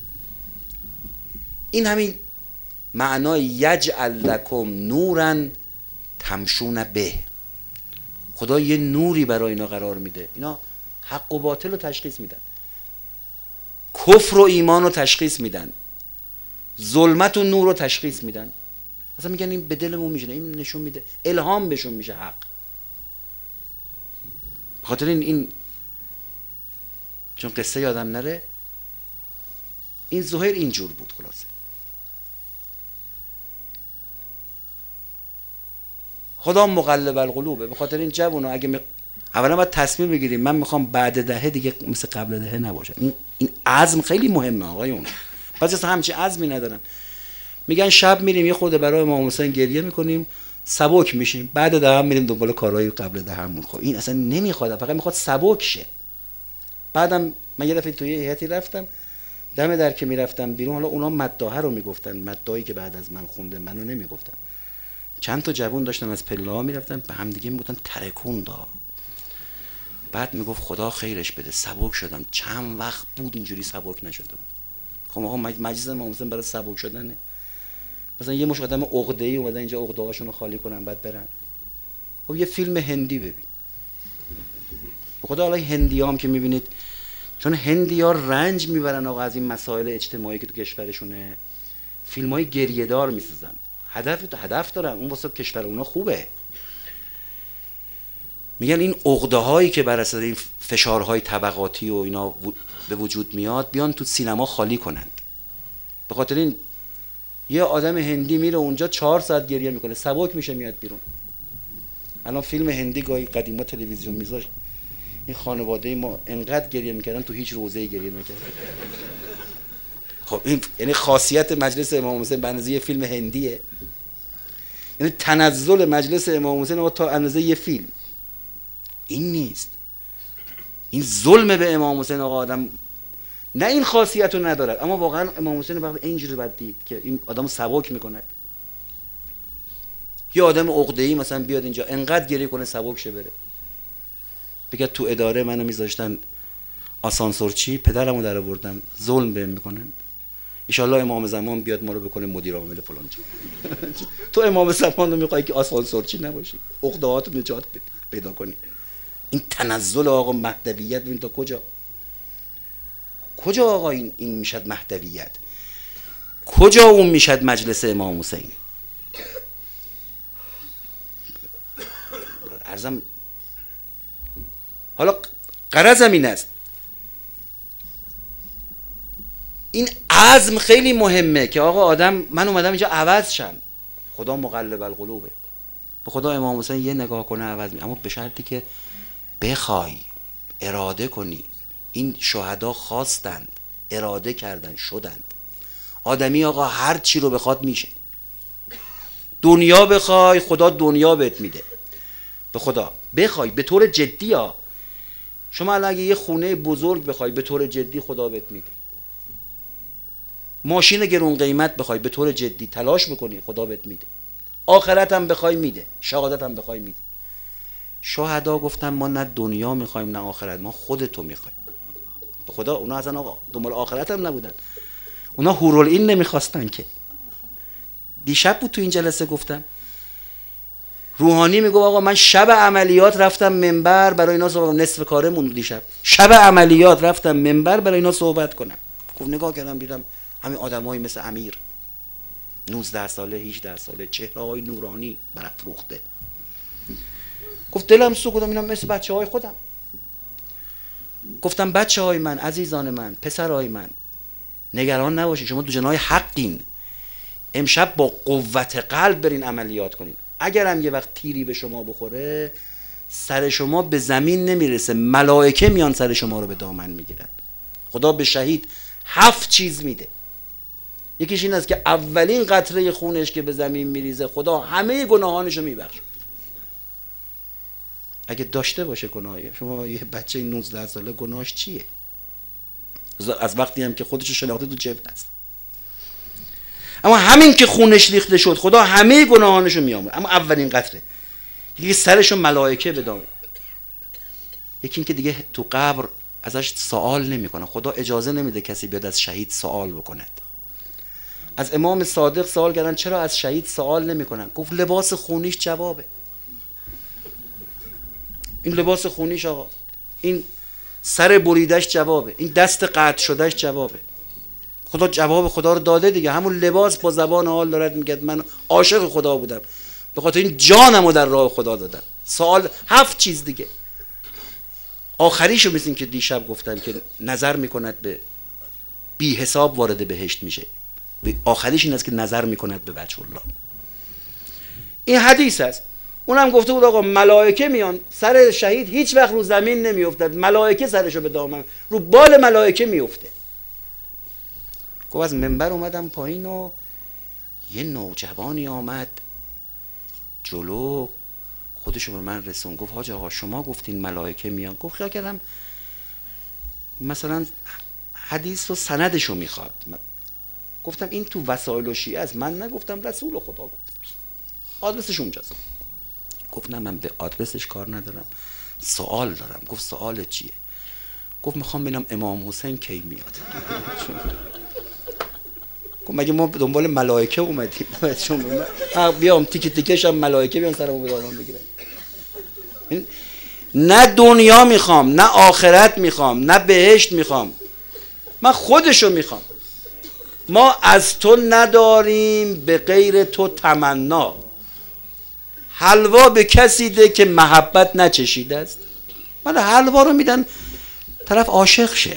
این همین معنای یجعل لکم نورا تمشون به. خدا یه نوری برای اینا قرار میده، اینا حق و باطل رو تشخیص میدن، کفر و ایمان رو تشخیص میدن، ظلمت و نور رو تشخیص میدن. اصلا میگن این به دلمون میشینه، این نشون میده، الهام بهشون میشه حق. بخاطر این چون قصه یادم نره، این زهیر اینجور بود. خلاصه خدا مقلب القلوبه. به خاطر این جوونا اگه اولا باید تصمیم بگیریم من میخوام بعد دهه دیگه مثل قبل دهه نباشم. این عزم خیلی مهمه آقایون. بعضی اصلا همچین عزمی ندارن، میگن شب میریم یه خورده برای امام حسین گریه میکنیم سبک میشیم، بعد دهه هم میریم دنبال کارهای قبل دههمون. خب این اصلا نمیخواد، فقط میخواد سبک شه. بعدم من یه دفعه توی یه هیئتی رفتم، دم در که میرفتم بیرون، حالا اونا مداحه رو میگفتن، مداحی که بعد از من خونده منو نمیگفتن، چند تا جوون داشتن از پله ها میرفتن به هم دیگه میگفتن ترکوندا. بعد میگفت خدا خیرش بده سبک شدم. چند وقت بود اینجوری سبک نشده بود. خب آقا مجلس امام حسین برای سبک شدنه؟ مثلا یه مش آدم عقده‌ای اومدن اینجا عقده‌هاشون رو خالی کنن بعد برن. خب یه فیلم هندی ببین. به خدا حالا هندیام که میبینید، چون هندی‌ها رنج میبرن آقا از این مسائل اجتماعی که تو کشورشونه، فیلم‌های گریه‌دار میسازن. هدف دارن، اون واسه کشور اونا خوبه. میگن این عقده‌هایی که بر اساس این فشارهای طبقاتی و اینا به وجود میاد بیان تو سینما خالی کنند. به خاطر این یه آدم هندی میره اونجا 4 ساعت گریه میکنه، سبک میشه میاد بیرون. الان فیلم هندی گاهی قدیما تلویزیون میذاشت، این خانواده ما انقدر گریه میکردن تو هیچ روزه‌ای گریه نکردن. خب این یعنی خاصیت مجلس امام حسین به اندازه یه فیلم هندیه. یعنی تنزل مجلس امام حسین تا اندازه یه فیلم این نیست. این ظلم به امام حسین آقا. آدم نه این خاصیت رو ندارد، اما واقعا امام حسین وقت اینجوری باید دید که این آدمو سبک میکنه. یه آدم عقده‌ای مثلا بیاد اینجا انقدر گریه کنه سبک شه بره. بگه تو اداره منو میذاشتن آسانسورچی، پدرمو در آوردن، ظلم بهم میکنن. ان شاءالله امام زمان بیاد ما رو بکنه مدیر عامل فلان جا. تو امام زمان رو میخوای که آسانسورچی نباشی، عقده‌هاتو نجات پیدا کنی. این تنزل آقا مهدویت ببین تا کجا آقا این میشد مهدویت؟ کجا اون میشد مجلس امام حسین؟ عرضم حالا غرضم این است، این عزم خیلی مهمه که آقا آدم من اومدم اینجا عوض شم. خدا مقلب القلوبه. به خدا امام حسین یه نگاه کنه عوض می، اما به شرطی که بخوای اراده کنی. این شهدا خواستند، اراده کردن، شدند. آدمی آقا هر چی رو بخواد میشه. دنیا بخوای خدا دنیا بهت میده. به خدا بخوای به طور جدی ها. شما الان اگه یه خونه بزرگ بخوای به طور جدی خدا بهت میده. ماشین گرون قیمت بخوای به طور جدی تلاش بکنی خدا بهت میده. آخرت هم بخوای میده، شهادت هم بخوای میده. شهدا گفتن ما نه دنیا میخوایم نه آخرت، ما خودتو میخوایم. به خدا اونا اصلا آقا دنبال آخرت هم نبودن، اونا هورالعین نمیخواستن که. دیشب بود تو این جلسه گفتم، روحانی میگه آقا من شب عملیات رفتم منبر برای اینا صحبت، نصف کارمون دیشب شب عملیات رفتم منبر برای اینا صحبت کنم. گفت نگاه کردم دیدم همین آدمایی مثل امیر 19 ساله 18 ساله، چهره‌های نورانی برافروخته. گفت دلم سوخت، گفتم اینا مثل بچه‌های خودم. گفتم بچه‌های من، عزیزان من، پسرای من، نگران نباشین، شما دو جناح حقین. امشب با قوت قلب برین عملیات کنین. اگرم یه وقت تیری به شما بخوره سر شما به زمین نمیرسه، ملائکه میان سر شما رو به دامن میگیرن. خدا به شهید 7 چیز میده. یکیش این است که اولین قطره خونش که به زمین میریزه خدا همه گناهانشو میبخشه. اگه داشته باشه گناهی، شما یه بچه 19 ساله گناهش چیه؟ از وقتی هم که خودشو شناخته تو جبهه است. اما همین که خونش ریخته شد خدا همه گناهانشو میامرزه. اما اولین قطره، یکی سرشو ملائکه بدامه، یکی این که دیگه تو قبر ازش سوال نمیکنه. خدا اجازه نمیده کسی بیاد از شهید سوال بکند. از امام صادق سوال کردن چرا از شهید سوال نمیکنن؟ گفت لباس خونیش جوابه. این لباس خونیش آقا، این سر بریدش جوابه، این دست قطع شدهش جوابه. خدا جواب خدا رو داده دیگه. همون لباس با زبان حال دارد میگه من عاشق خدا بودم، به خاطر این جانمو در راه خدا دادم. سوال 7 چیز دیگه. آخریشو مثل این که دیشب گفتن که نظر میکند به بی حساب وارد بهشت میشه. آخریش این است که نظر میکند به وجه الله. این حدیث است. اونم گفته بود آقا ملائکه میان، سر شهید هیچ وقت رو زمین نمیافتد، ملائکه سرشو به دامن، رو بال ملائکه میفته. گفت از منبر اومدم پایین و یه نوجوانی آمد جلو، خودشو به من رسون، گفت حاج آقا شما گفتین ملائکه میان. گفت خیال کردم مثلا حدیث و سندشو میخواد. گفتم این تو وسائل و شیعه است، من نگفتم، رسول خدا گفت، آدرسش اونجاست. گفت نه من به آدرسش کار ندارم، سوال دارم. گفت سوال چیه؟ گفت میخوام ببینم امام حسین کی میاد. گفت مگه ما دنبال ملائکه اومدیم؟ بیام تیکه تیکش هم ملائکه بیان سرمو به دامن بگیرن. نه دنیا میخوام، نه آخرت میخوام، نه بهشت میخوام، من خودشو میخوام. ما از تو نداریم به غیر تو تمنا. حلوا به کسی ده که محبت نچشیده است. من حلوا رو میدن طرف عاشق شه.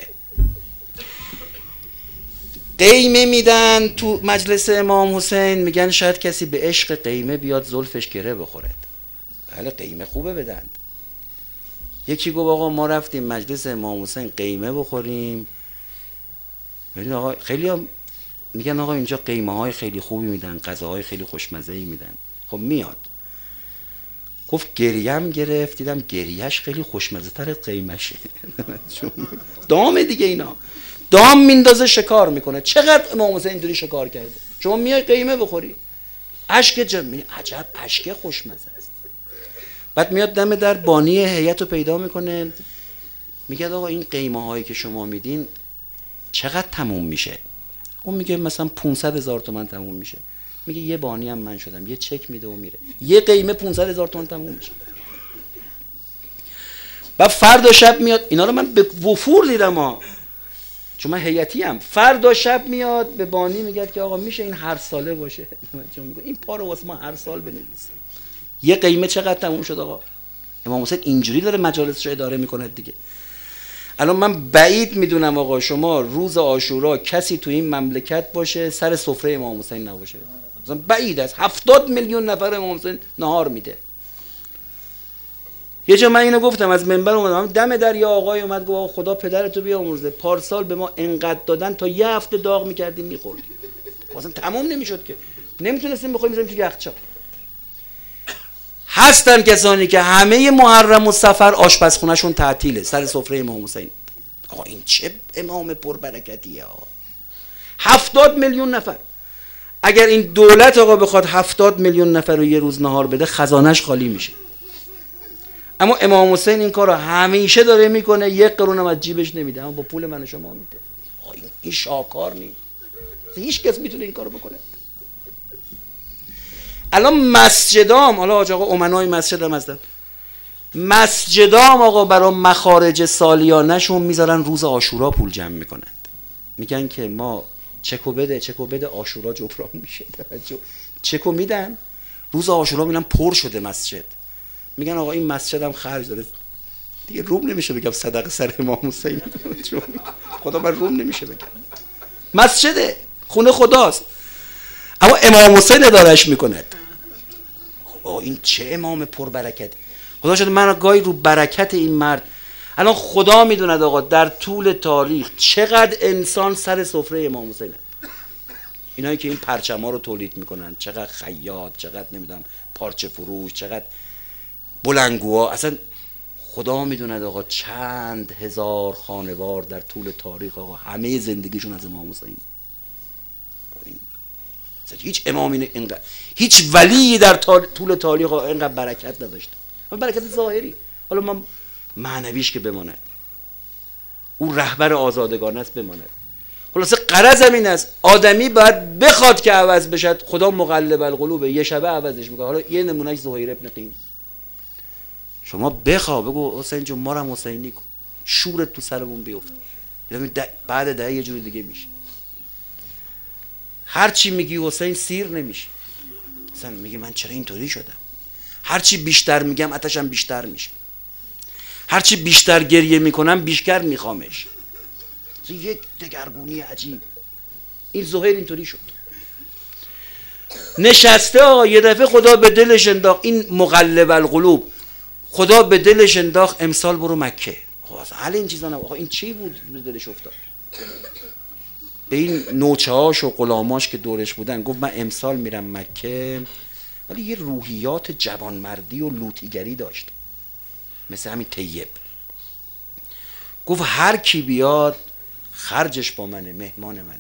قیمه میدن تو مجلس امام حسین، میگن شاید کسی به عشق قیمه بیاد زلفش گره بخورد. بله قیمه خوبه بدند. یکی گفت آقا ما رفتیم مجلس امام حسین قیمه بخوریم. ببین آقا خیلی هم میگن آقا اینجا قیمه های خیلی خوبی میدن، غذاهای خیلی خوشمزه‌ای میدن. خب میاد. گفت گریم گرفت، دیدم گریهش خیلی خوشمزه تر از قیمشه. دام دیگه، اینا دام میندازه شکار میکنه. چقدر امام حسین اینطوری شکار کرده، شما میای قیمه بخوری اشک جمعی، عجب اشک خوشمزه است. بعد میاد دم در بانی هیئت رو پیدا میکنه، میگه آقا این قیمه هایی که شما میدین چقدر تموم میشه؟ اون میگه مثلا 500,000 تومان تموم میشه. میگه یه بانی هم من شدم، یه چک میده و میره، یه قیمه 500,000 تومان تموم میشه. بعد فردا شب میاد، اینا رو من به وفور دیدم ها، چون من هیئتی ام. فردا شب میاد به بانی میگه که آقا میشه این هر ساله باشه؟ این پا رو واسه ما هر سال بنویسیم. یه قیمه چقدر تموم شد آقا؟ امام حسین اینجوری داره مجالسش رو اداره میکنه دیگه. الان من بعید میدونم آقا شما روز عاشورا کسی تو این مملکت باشه سر سفره امام حسین نباشه. مثلا بعید است. 70 میلیون نفر امام حسین نهار میده. یه جا من اینو گفتم، از منبر اومدم دم در یه آقای اومد گفت خدا پدرتو بیامرزه، پارسال به ما انقدر دادن تا یه هفته داغ میکردیم میخوردیم، اصلا تمام نمیشد که، نمیتونستیم بخوریم، میذاریم تو یخچال. هستن کسانی که همه محرم و سفر آشپزخونه‌شون تعطیله سر سفره امام حسین. آقا این چه امام پربرکتیه آقا. 70 میلیون نفر. اگر این دولت آقا بخواد 70 میلیون نفر رو یه روز نهار بده خزانه‌اش خالی میشه. اما امام حسین این کارو همیشه داره میکنه، یک قرون هم از جیبش نمیده، اما با پول من و شما میده. این شاکار نیست. هیچ کس میتونه این کارو بکنه. الان مسجدام، حالا آقا امنای مسجد هم هستن، مسجدام آقا برای مخارج سالیانه‌شون میذارن روز عاشورا پول جمع میکنند. میگن که ما چکو بده عاشورا جبران میشه. چکو میدن، روز عاشورا میبینن پر شده مسجد. میگن آقا این مسجد هم خرج داره دیگه، روم نمیشه بگم صدقه سر امام حسین. خدا من روم نمیشه بگم، مسجد خونه خداست، اما امام حسین ادارهش میکنه. این چه امام پربرکت. خدا شده من گاهی رو برکت این مرد، الان خدا میدوند آقا در طول تاریخ چقدر انسان سر سفره امام حسین هست. اینایی که این پرچما رو تولید میکنن، چقدر خیاط، چقدر نمیدونم پارچه فروش، چقدر بلنگوها، اصلا خدا میدوند آقا چند هزار خانوار در طول تاریخ آقا همه زندگیشون از امام حسین. هیچ امامی اینقدر، هیچ ولی در طول تاریخ اینقدر برکت نداشته. برکت ظاهری، حالا ما معنویش که بماند، او رهبر آزادگان است بماند. خلاصه غرض این است آدمی باید بخواد که عوض بشد، خدا مقلب القلوب، یه شبه عوضش میکنه. حالا یه نمونهش زهیر ابن قیم. شما بخوا بگو حسین جون ما رو حسینی کن، شورت تو سرمون بیفت، بعد ده یه جور دیگه میشه. هر چی میگی حسین سیر نمیشه. مثلا میگه من چرا اینطوری شدم؟ هر چی بیشتر میگم آتشم بیشتر میشه. هر چی بیشتر گریه میکنم بیشتر میخوامش. یک دگرگونی عجیب. این زهیر اینطوری شد. نشسته آقا، یه دفعه خدا به دلش انداخت، این مقلب القلوب، خدا به دلش انداخت امسال برو مکه. حال این چیزا نه آقا، این چی بود به دلش افتاد؟ به این نوچه‌هاش و غلاماش که دورش بودن گفت من امسال میرم مکه، ولی یه روحیات جوانمردی و لوطیگری داشت مثل همین طیب. گفت هر کی بیاد خرجش با منه، مهمان منه.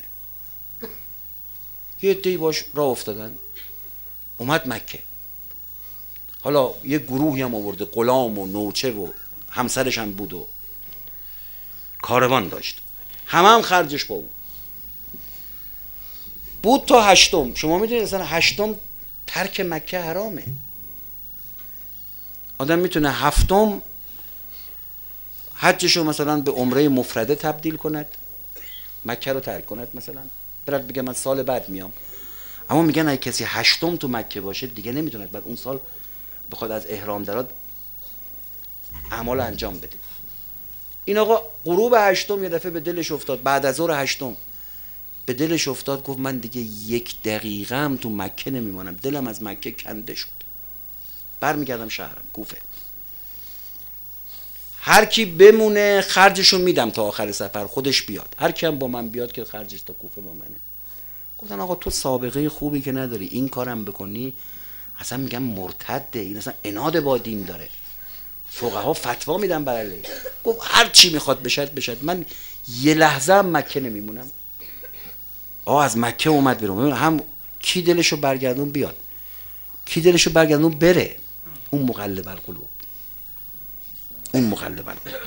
یه عده‌ای باش راه افتادن، اومد مکه. حالا یه گروهی هم آورده، غلام و نوچه و همسرش هم بود و کاروان داشت، هم خرجش با او بود تا هشتم. شما میدونید اصلا هشتم ترک مکه حرامه. آدم میتونه هفتم حجشو مثلا به عمره مفرده تبدیل کند، مکه رو ترک کند، مثلا برد بگه من سال بعد میام. اما میگن اگه کسی هشتم تو مکه باشه دیگه نمیتونه بعد اون سال بخواد از احرام درات اعمال انجام بده. این آقا غروب هشتم یه دفعه به دلش افتاد، بعد از ظهر هشتم به دلش افتاد، گفت من دیگه یک دقیقه هم تو مکه نمیمانم، دلم از مکه کنده شد، برمیگردم شهرم کوفه. هر کی بمونه خرجشو میدم تا آخر سفر، خودش بیاد، هر کی هم با من بیاد که خرجش تا کوفه با منه. گفتن آقا تو سابقه خوبی که نداری، این کارم بکنی اصلا میگم مرتده، این اصلا عناد با دین داره، فقها فتوا میدن بر علیه. گفت هر چی میخواد بشد، من یه لحظه هم مکه نمیمونم. از مکه اومد بیرون. هم کی دلشو برگردون بیاد، کی دلشو برگردون بره. اون مقلب القلوب، اون مقلب القلوب.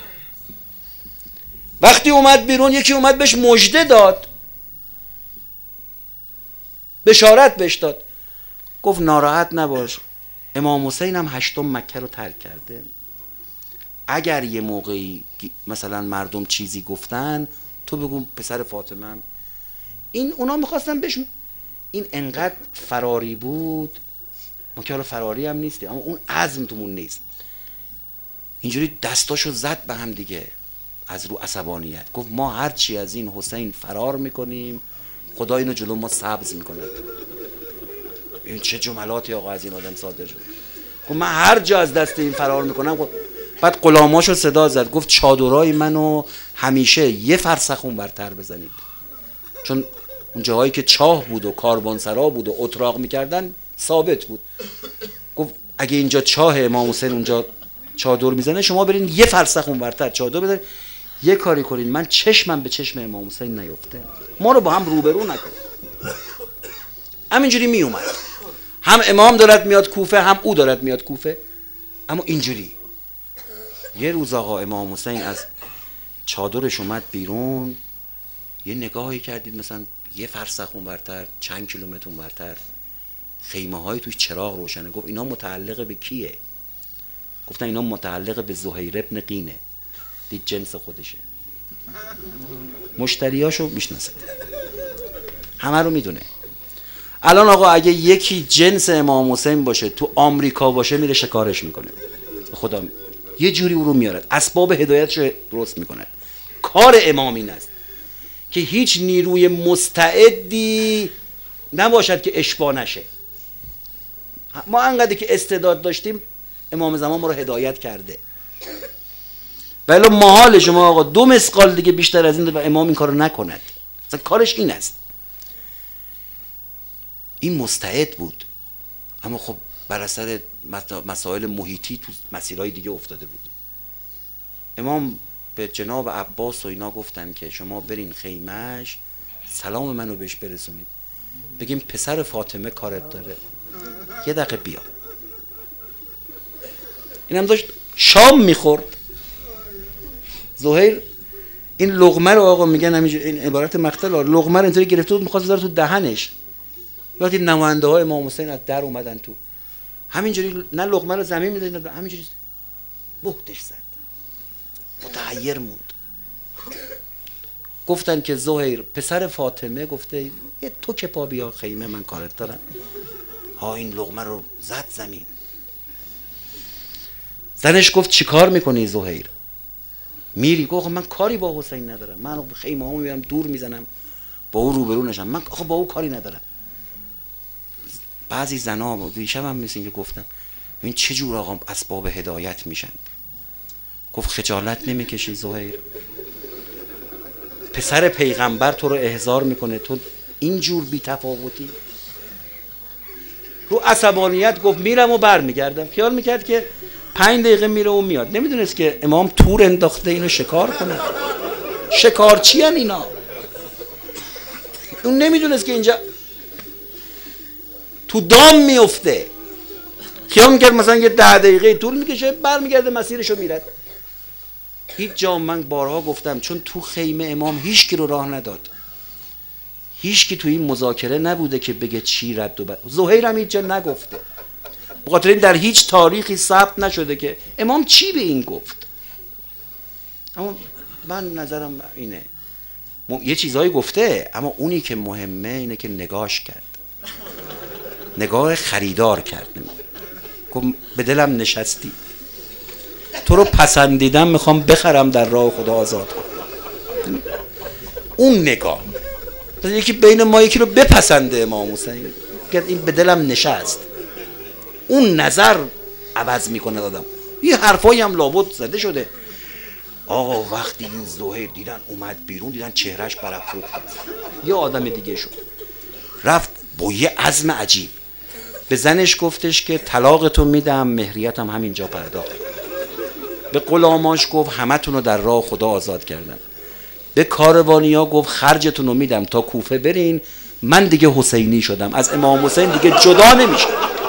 وقتی اومد بیرون یکی اومد بهش مژده داد، بشارت بهش داد. گفت ناراحت نباش، امام حسین هم هشتم مکه رو ترک کرده. اگر یه موقعی مثلا مردم چیزی گفتن تو بگو پسر فاطمه هم. این اونا میخواستن بهش، این انقدر فراری بود، ما که حالا فراری هم نیستیم اما اون عزم تومون نیست. اینجوری دستاشو زد به هم دیگه از رو عصبانیت. گفت ما هر چی از این حسین فرار میکنیم خدا اینو جلو ما سبز میکنه. این چه جملاتی آقا از این آدم صادر شد. گفت من هر جا از دست این فرار میکنم. بعد غلاماشو صدا زد، گفت چادرای منو همیشه یه فرسخ اونورتر بزنید، چون اون جاهایی که چاه بود و کاروانسرا بود و اتراق میکردن ثابت بود. گفت اگه اینجا چاه امام حسین اونجا چادر میزنه، شما برین یه فرسخ اونورتر چادر بزنید، یه کاری کنین من چشمم به چشم امام حسین نیفته، ما رو با هم روبرو نکن. همینجوری میومد، هم امام دارد میاد کوفه هم او دارد میاد کوفه. اما اینجوری یه روز آقا امام حسین از چادرش اومد بیرون، یه نگاهی کردید مثلا یه فرسخ اونورتر، چند کیلومتر اونورتر خیمه های توی چراغ روشنه. گفت اینا متعلق به کیه؟ گفتن اینا متعلق به زهیر ابن قینه. دید جنس خودشه، مشتریاشو میشناسه، همه رو میدونه. الان آقا اگه یکی جنس امام حسین باشه تو آمریکا باشه میره شکارش میکنه، خدا یه جوری او رو میارد، اسباب هدایتشو درست میکنه. کار امام این است که هیچ نیروی مستعدی نباشد که اشباع نشه. ما انقدر که استعداد داشتیم امام زمان ما رو هدایت کرده، ولی محال شما آقا 2 مثقال دیگه بیشتر از این و امام این کارو نکند. مثلا کارش این است. این مستعد بود، اما خب بر اثر مسائل محیطی تو مسیرهای دیگه افتاده بود. امام به جناب عباس و اینا گفتن که شما برین خیمهش سلام منو بهش برسونید، بگیم پسر فاطمه کارت داره، یه دقیقه بیا. اینم داشت شام میخورد. زهیر این لقمه رو آقا میگن همینجوری، این عبارت مقتل، لقمه رو اینطوری گرفته بود میخواست بذاره تو دهنش. وقتی نماینده های امام حسین از در اومدن تو، همینجوری نه لقمه رو زمین میذاشت، همینجوری بهتش زد، متحیر موند. گفتن که زهیر پسر فاطمه گفته یه تو که پا بیا خیمه من کارت دارم. این لقمه رو زد زمین. زنش گفت چی کار میکنی زهیر؟ میری؟ گفت من کاری با حسین ندارم، من خیمه ها میبرم دور میزنم با او روبرو نشم، من با او کاری ندارم. بعضی زنا دیشب هم مثل اینکه گفتم این چه جور آقا اسباب هدایت میشن. گفت خجالت نمیکشی زهیر؟ پسر پیغمبر تو رو احضار میکنه، تو اینجور بی تفاوتی؟ رو عصبانیت گفت میرم و برمیگردم. خیال میکرد که 5 دقیقه میره و میاد. نمیدونست که امام تور انداخته اینو شکار کنه. شکارچی هن اینا. اون نمیدونست که اینجا تو دام میفته. خیال میکرد مثلا یه 10 دقیقه طول میکشه، برمیگرده مسیرشو میرد. هیچ جا من بارها گفتم چون تو خیمه امام هیچ کی رو راه نداد، هیچ کی تو این مذاکره نبوده که بگه چی رد و بدل. زهیر هم هیچ جا نگفته، بخاطر این در هیچ تاریخی ثبت نشده که امام چی به این گفت. اما من نظرم اینه یه چیزایی گفته، اما اونی که مهمه اینه که نگاش کرد، نگاه خریدار کرد. گفت به دلم نشستی، تو رو پسندیدم، میخوام بخرم در راه خدا آزاد کنم. اون نگاه یکی بین ما یکی رو بپسنده امام حسین، که این به دلم نشست، اون نظر عوض میکنه آدم. یه حرفایی هم لابد زده شده. آقا وقتی این زهیر دیدن اومد بیرون، دیدن چهرهش برافروخت، یه آدم دیگه شد. رفت با یه عزم عجیب به زنش گفتش که طلاقتو میدم، مهریتم همینجا پرداخت. به غلاماش گفت همتون رو در راه خدا آزاد کردم. به کاروانیا گفت خرجتون رو میدم تا کوفه برین، من دیگه حسینی شدم، از امام حسین دیگه جدا نمیشم.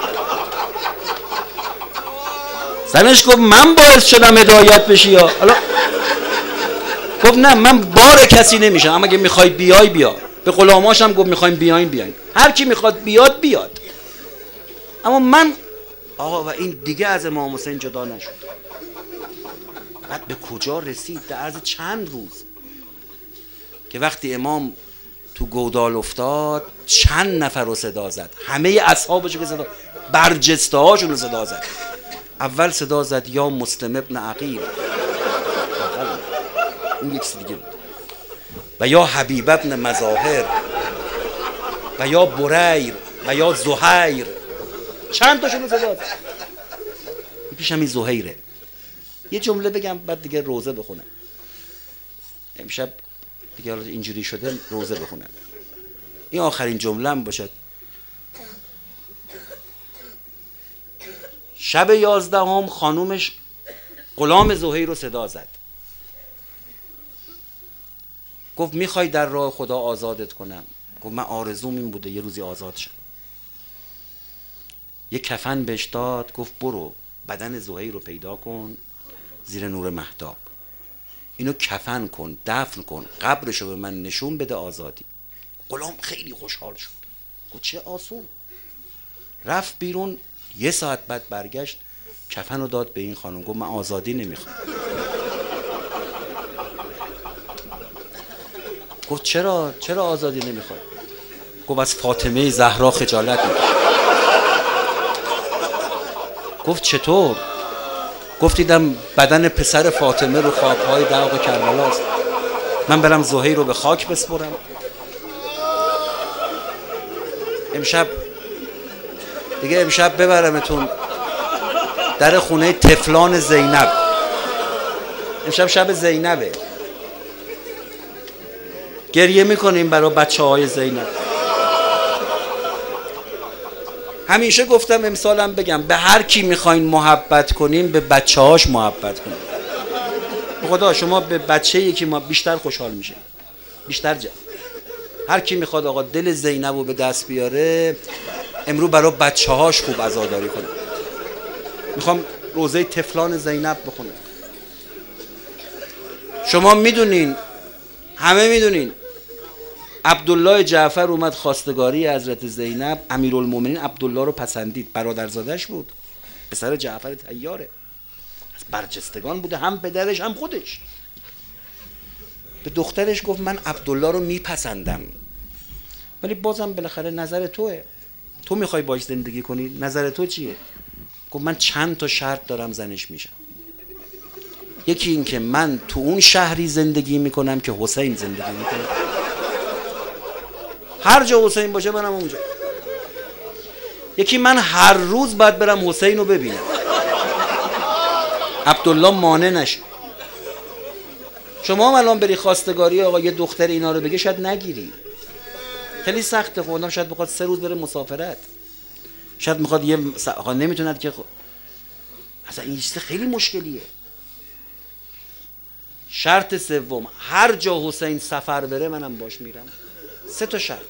زنش گفت من باعث شدم هدایت بشی یا حالا؟ گفت نه من بار کسی نمیشم، اما اگه میخوای بیای بیا. به غلاماش هم گفت میخوایم بیاین، هر کی میخواد بیاد، اما من آقا. و این دیگه از امام حسین جدا نشد. بعد به کجا رسید؟ در عرض چند روز که وقتی امام تو گودال افتاد چند نفر رو صدا زد، همه اصحابشو که صدا، برجسته هاشون رو صدا زد. اول صدا زد یا مسلم ابن عقیل، اون یک دیگه بود، و یا حبیب ابن مظاهر، و یا بریر، و یا زهیر. چند تاشون رو صدا زد. یکیش همین زهیره. یه جمله بگم بعد دیگه روزه بخونم. امشب دیگه اینجوری شده روزه بخونم. این آخرین جمله‌ام باشد. شب 11 خانومش غلام زهیر رو صدا زد. گفت میخوای در راه خدا آزادت کنم؟ گفت من آرزوم این بوده یه روزی آزاد شم. یه کفن بهش داد، گفت برو بدن زهیر رو پیدا کن زیر نور مهتاب، اینو کفن کن، دفن کن، قبرشو به من نشون بده، آزادی. غلام خیلی خوشحال شد، گفت چه آسون. رفت بیرون، 1 ساعت بعد برگشت، کفن رو داد به این خانم، گفت من آزادی نمیخوام. گفت چرا آزادی نمیخوای؟ گفت از فاطمه زهرا خجالت میکشم. گفت چطور؟ گفت دیدم بدن پسر فاطمه رو خاک‌های داغ کربلاست، من برم زهیر رو به خاک بسپرم. امشب ببرمتون در خونه طفلان زینب. امشب شب زینبه، گریه میکنیم برای بچه های زینب. همیشه گفتم امسالم بگم به هر کی میخواین محبت کنیم به بچه هاش محبت کنیم. خدا شما به بچه یکی ما بیشتر خوشحال میشه، بیشتر هر کی میخواد آقا دل زینب رو به دست بیاره امرو برای بچه هاش خوب عزاداری کنه. میخوام روزه طفلان زینب بخونه. شما میدونین، همه میدونین، عبدالله جعفر اومد خواستگاری حضرت زینب، امیرالمومنین عبدالله رو پسندید، برادرزادش بود، پسر جعفر طیاره، از برجستگان بوده، هم پدرش هم خودش. به دخترش گفت من عبدالله رو میپسندم، ولی بازم بالاخره نظر توه، تو میخوای باش زندگی کنی، نظر تو چیه؟ گفت من چند تا شرط دارم زنش میشم. یکی این که من تو اون شهری زندگی میکنم که حسین زندگی میکنه، هر جا حسین باشه منم اونجا. یکی من هر روز باید برم حسین رو ببینم. عبدالله مانع نشه. شما هم الان بری خواستگاری آقا یه دختر اینا رو بگه شاید نگیری، خیلی سخته. خودم شاید بخواد 3 روز بره مسافرت، شاید میخواد یه نمیتوند که اصلا این چیز خیلی مشکلیه. شرط سوم، هر جا حسین سفر بره منم باش میرم. 3 تا شرط.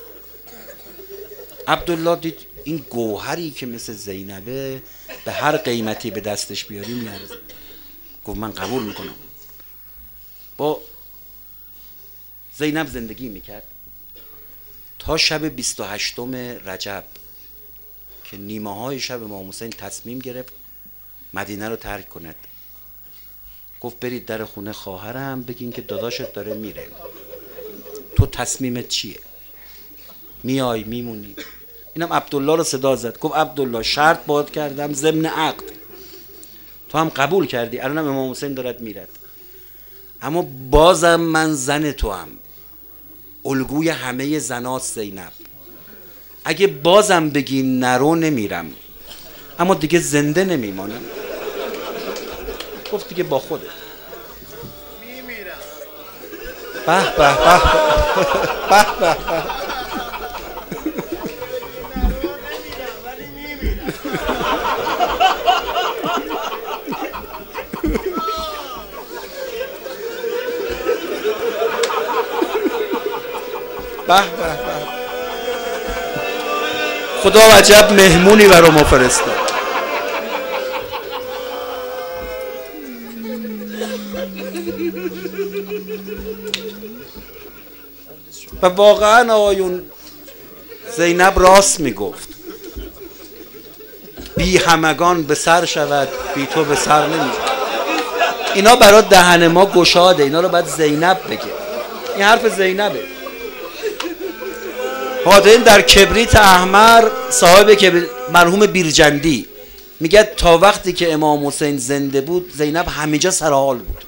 عبدالله دید این گوهری که مثل زینبه به هر قیمتی به دستش بیاری میارزه. گفت من قبول میکنم. با زینب زندگی میکرد تا شب 28 رجب که نیمه های شب امام حسین تصمیم گرفت مدینه رو ترک کند. گفت برید در خونه خواهرم بگین که داداشت داره میره، تو تصمیمت چیه؟ میای میمونی؟ اینم عبدالله رو صدا زد. گفت عبدالله شرط باهات کردم ضمن عقد، تو هم قبول کردی، الانم امام حسین دارد میرد، اما بازم من زن تو هم، الگوی همه زناست زینب، اگه بازم بگی نرو نمیرم، اما دیگه زنده نمیمانم. گفت دیگه با خودت. به به به به به. خدا عجب مهمونی برای ما فرستاد. و واقعا آقایون زینب راست میگفت، بی همگان به سر شود بی تو به سر نمی. اینا برای دهن ما گشاده، اینا رو باید زینب بگه. این حرف زینبه. حاضرین در کبریت احمر صاحب مرحوم بیرجندی میگه تا وقتی که امام حسین زنده بود زینب همه جا سر حال بود،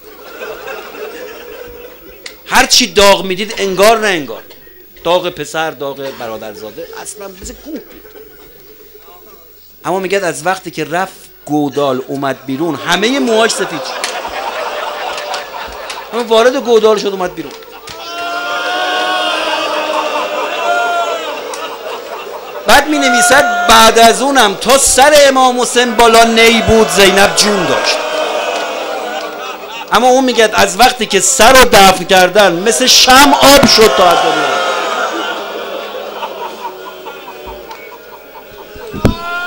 هر چی داغ میدید انگار نه انگار، داغ پسر، داغ برادرزاده، اصلا مثل کوه بود. اما میگه از وقتی که رفت گودال اومد بیرون همه موهاش سفید شد، همه وارد گودال شد اومد بیرون. بعد می نویسد بعد از اونم تا سر امام حسین بالا نی بود زینب جون داشت. اما اون میگه از وقتی که سر رو دفن کردن مثل شمع آب شد تا دنیا.